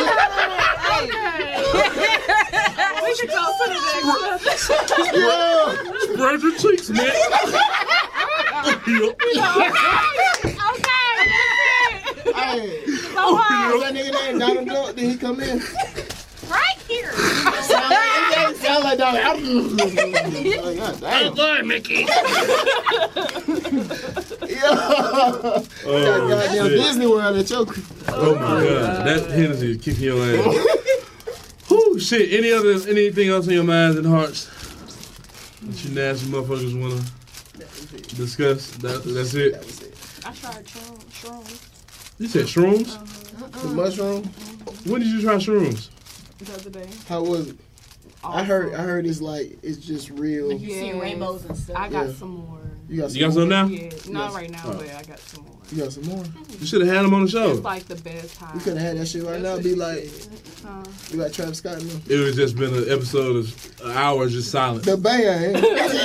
[SPEAKER 7] We should go to the next one.
[SPEAKER 5] Yeah.
[SPEAKER 2] Spread your cheeks, Nick.
[SPEAKER 5] Hey. What's that nigga name? Donald Duck? Did he come in?
[SPEAKER 3] Right here.
[SPEAKER 5] Sound like Donald. God damn.
[SPEAKER 2] Good, Mickey.
[SPEAKER 5] Goddamn Disney World at your.
[SPEAKER 2] Oh my God, that Hennessy is kicking your ass. Whoo, shit. Anything else in your minds and hearts that you nasty motherfuckers wanna discuss? That's it.
[SPEAKER 7] I tried shrooms
[SPEAKER 2] You said shrooms?
[SPEAKER 5] The mushroom.
[SPEAKER 2] When did you try shrooms?
[SPEAKER 7] the other day.
[SPEAKER 5] How was it? I heard it's like it's just real.
[SPEAKER 8] You see rainbows and stuff.
[SPEAKER 7] I got
[SPEAKER 5] Yeah.
[SPEAKER 7] some more.
[SPEAKER 5] You got
[SPEAKER 2] some now?
[SPEAKER 7] Yeah, not right now, but I got some more.
[SPEAKER 5] You got some more.
[SPEAKER 2] You should have had them on the show.
[SPEAKER 7] It's like the best high.
[SPEAKER 5] You could have had that shit right now. Be like Travis Scott. And them.
[SPEAKER 2] It would just been an episode of an hour just silence.
[SPEAKER 5] The bang.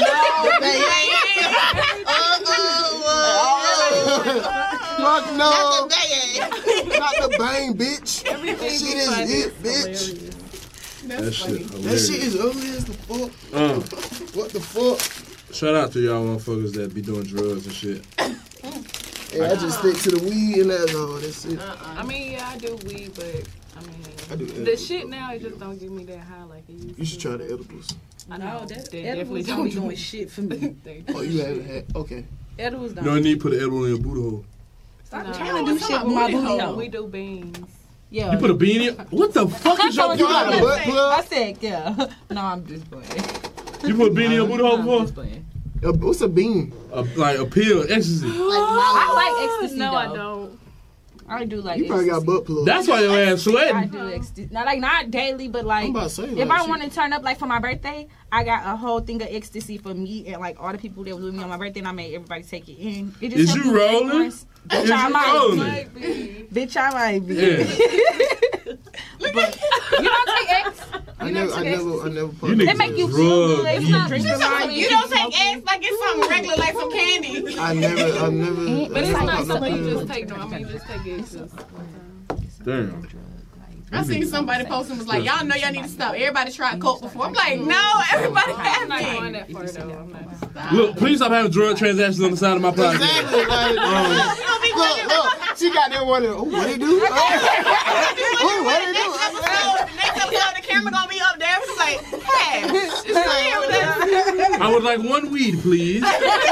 [SPEAKER 5] Fuck no. Not the bang, bitch. That shit is it, bitch.
[SPEAKER 2] That shit
[SPEAKER 5] That
[SPEAKER 2] hilarious.
[SPEAKER 5] shit is ugly as the fuck. What the fuck?
[SPEAKER 2] Shout out to y'all motherfuckers that be doing drugs and shit.
[SPEAKER 5] Yeah, I just stick to the weed and that's all. That's it.
[SPEAKER 7] I mean, yeah, I do weed, but I mean,
[SPEAKER 5] I do
[SPEAKER 7] the
[SPEAKER 5] edibles.
[SPEAKER 7] shit now it just don't give me that high like it used to.
[SPEAKER 5] You should try the edibles.
[SPEAKER 7] I
[SPEAKER 4] No,
[SPEAKER 7] know.
[SPEAKER 4] that
[SPEAKER 7] They
[SPEAKER 4] edibles
[SPEAKER 7] definitely
[SPEAKER 4] don't be
[SPEAKER 7] don't
[SPEAKER 4] doing shit for me.
[SPEAKER 5] Oh, you haven't had? Okay.
[SPEAKER 4] Edibles
[SPEAKER 2] You
[SPEAKER 4] don't.
[SPEAKER 2] don't need to put an edible in your booty hole.
[SPEAKER 4] Stop
[SPEAKER 7] No.
[SPEAKER 4] trying to do shit with my booty hole.
[SPEAKER 7] We do beans.
[SPEAKER 4] Yeah.
[SPEAKER 2] You put a bean in? What the fuck is your
[SPEAKER 5] You got a
[SPEAKER 2] booty
[SPEAKER 5] butt
[SPEAKER 4] I
[SPEAKER 5] plug?
[SPEAKER 4] said, yeah. No, I'm just playing.
[SPEAKER 2] You put a bean in your booty hole
[SPEAKER 4] I'm
[SPEAKER 2] before?
[SPEAKER 4] just playing.
[SPEAKER 5] What's a bean?
[SPEAKER 2] Like a pill, ecstasy.
[SPEAKER 4] I like ecstasy,
[SPEAKER 7] No,
[SPEAKER 4] though.
[SPEAKER 7] I don't.
[SPEAKER 4] I do like
[SPEAKER 5] You probably got
[SPEAKER 4] ecstasy.
[SPEAKER 5] butt plug.
[SPEAKER 2] That's why your ass
[SPEAKER 4] I
[SPEAKER 2] sweating.
[SPEAKER 4] do ecstasy. Not daily, but like
[SPEAKER 5] I'm about to say,
[SPEAKER 4] if
[SPEAKER 5] like,
[SPEAKER 4] I
[SPEAKER 5] shit.
[SPEAKER 4] want to turn up, like for my birthday, I got a whole thing of ecstasy for me and like all the people that was with me on my birthday, and I made everybody take it in. It just
[SPEAKER 2] Is
[SPEAKER 4] helped
[SPEAKER 2] you
[SPEAKER 4] me drink
[SPEAKER 2] rolling?
[SPEAKER 4] more.
[SPEAKER 2] Is
[SPEAKER 4] Bitch,
[SPEAKER 2] you
[SPEAKER 4] I might
[SPEAKER 2] rolling?
[SPEAKER 7] Might be.
[SPEAKER 4] be. Bitch, I might be.
[SPEAKER 2] Yeah.
[SPEAKER 4] But you don't take X.
[SPEAKER 5] I never put
[SPEAKER 2] You
[SPEAKER 5] it.
[SPEAKER 2] niggas
[SPEAKER 4] They make you
[SPEAKER 2] is
[SPEAKER 4] feel
[SPEAKER 2] drugs.
[SPEAKER 4] good. It's not drinking wine.
[SPEAKER 8] You don't take eggs like it's something regular, like some candy.
[SPEAKER 5] I never.
[SPEAKER 7] But it's
[SPEAKER 5] I
[SPEAKER 7] not
[SPEAKER 5] never
[SPEAKER 7] something you
[SPEAKER 5] put
[SPEAKER 7] just
[SPEAKER 5] it.
[SPEAKER 7] take. No, I mean just take it. Just
[SPEAKER 2] Damn.
[SPEAKER 3] I seen somebody posting was like, y'all know y'all need to stop. Everybody tried coke before. I'm like, no, everybody
[SPEAKER 7] I'm not going
[SPEAKER 3] has
[SPEAKER 7] that far though. I'm not.
[SPEAKER 2] Look, please stop having drug transactions on the side of my podcast.
[SPEAKER 5] Exactly. Like, look. She got that one. Oh, what they do? Oh, what they do?
[SPEAKER 8] Next episode, the camera gonna be up there. It's like, hey, it's right here with us.
[SPEAKER 2] I would like one weed, please.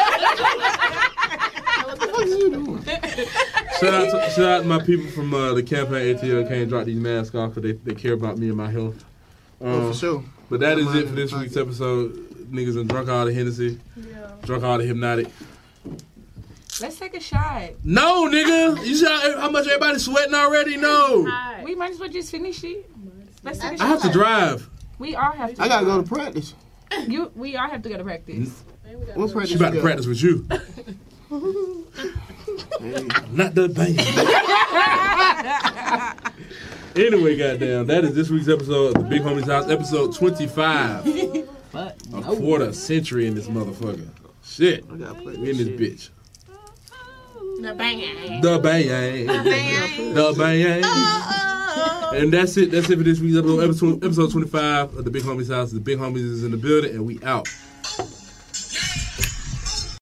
[SPEAKER 5] What the fuck is you doing?
[SPEAKER 2] Shout out to my people from the campaign ATL can't drop these masks off because they care about me and my health.
[SPEAKER 5] Oh, for sure.
[SPEAKER 2] But that is it for this week's episode. Niggas done drunk all the Hennessy, drunk all the Hypnotic.
[SPEAKER 4] Let's take a shot.
[SPEAKER 2] No, nigga. You see how much everybody's sweating already? No.
[SPEAKER 4] We might as well just finish it. Let's take a shot.
[SPEAKER 2] I have to drive.
[SPEAKER 4] We all have to.
[SPEAKER 5] I gotta go to practice.
[SPEAKER 4] We all have to go to practice.
[SPEAKER 5] What practice?
[SPEAKER 2] She about to
[SPEAKER 5] you got?
[SPEAKER 2] practice with you. Not the band. Anyway, goddamn, that is this week's episode of the Big Homie's House, episode 25. A quarter century in this motherfucker. Shit.
[SPEAKER 5] I gotta play
[SPEAKER 2] We in this
[SPEAKER 5] shit.
[SPEAKER 2] bitch.
[SPEAKER 8] The bang.
[SPEAKER 2] The bang. The bang. And that's it. That's it for this week's episode 25 of the Big Homie's House. The Big Homies is in the building, and we out.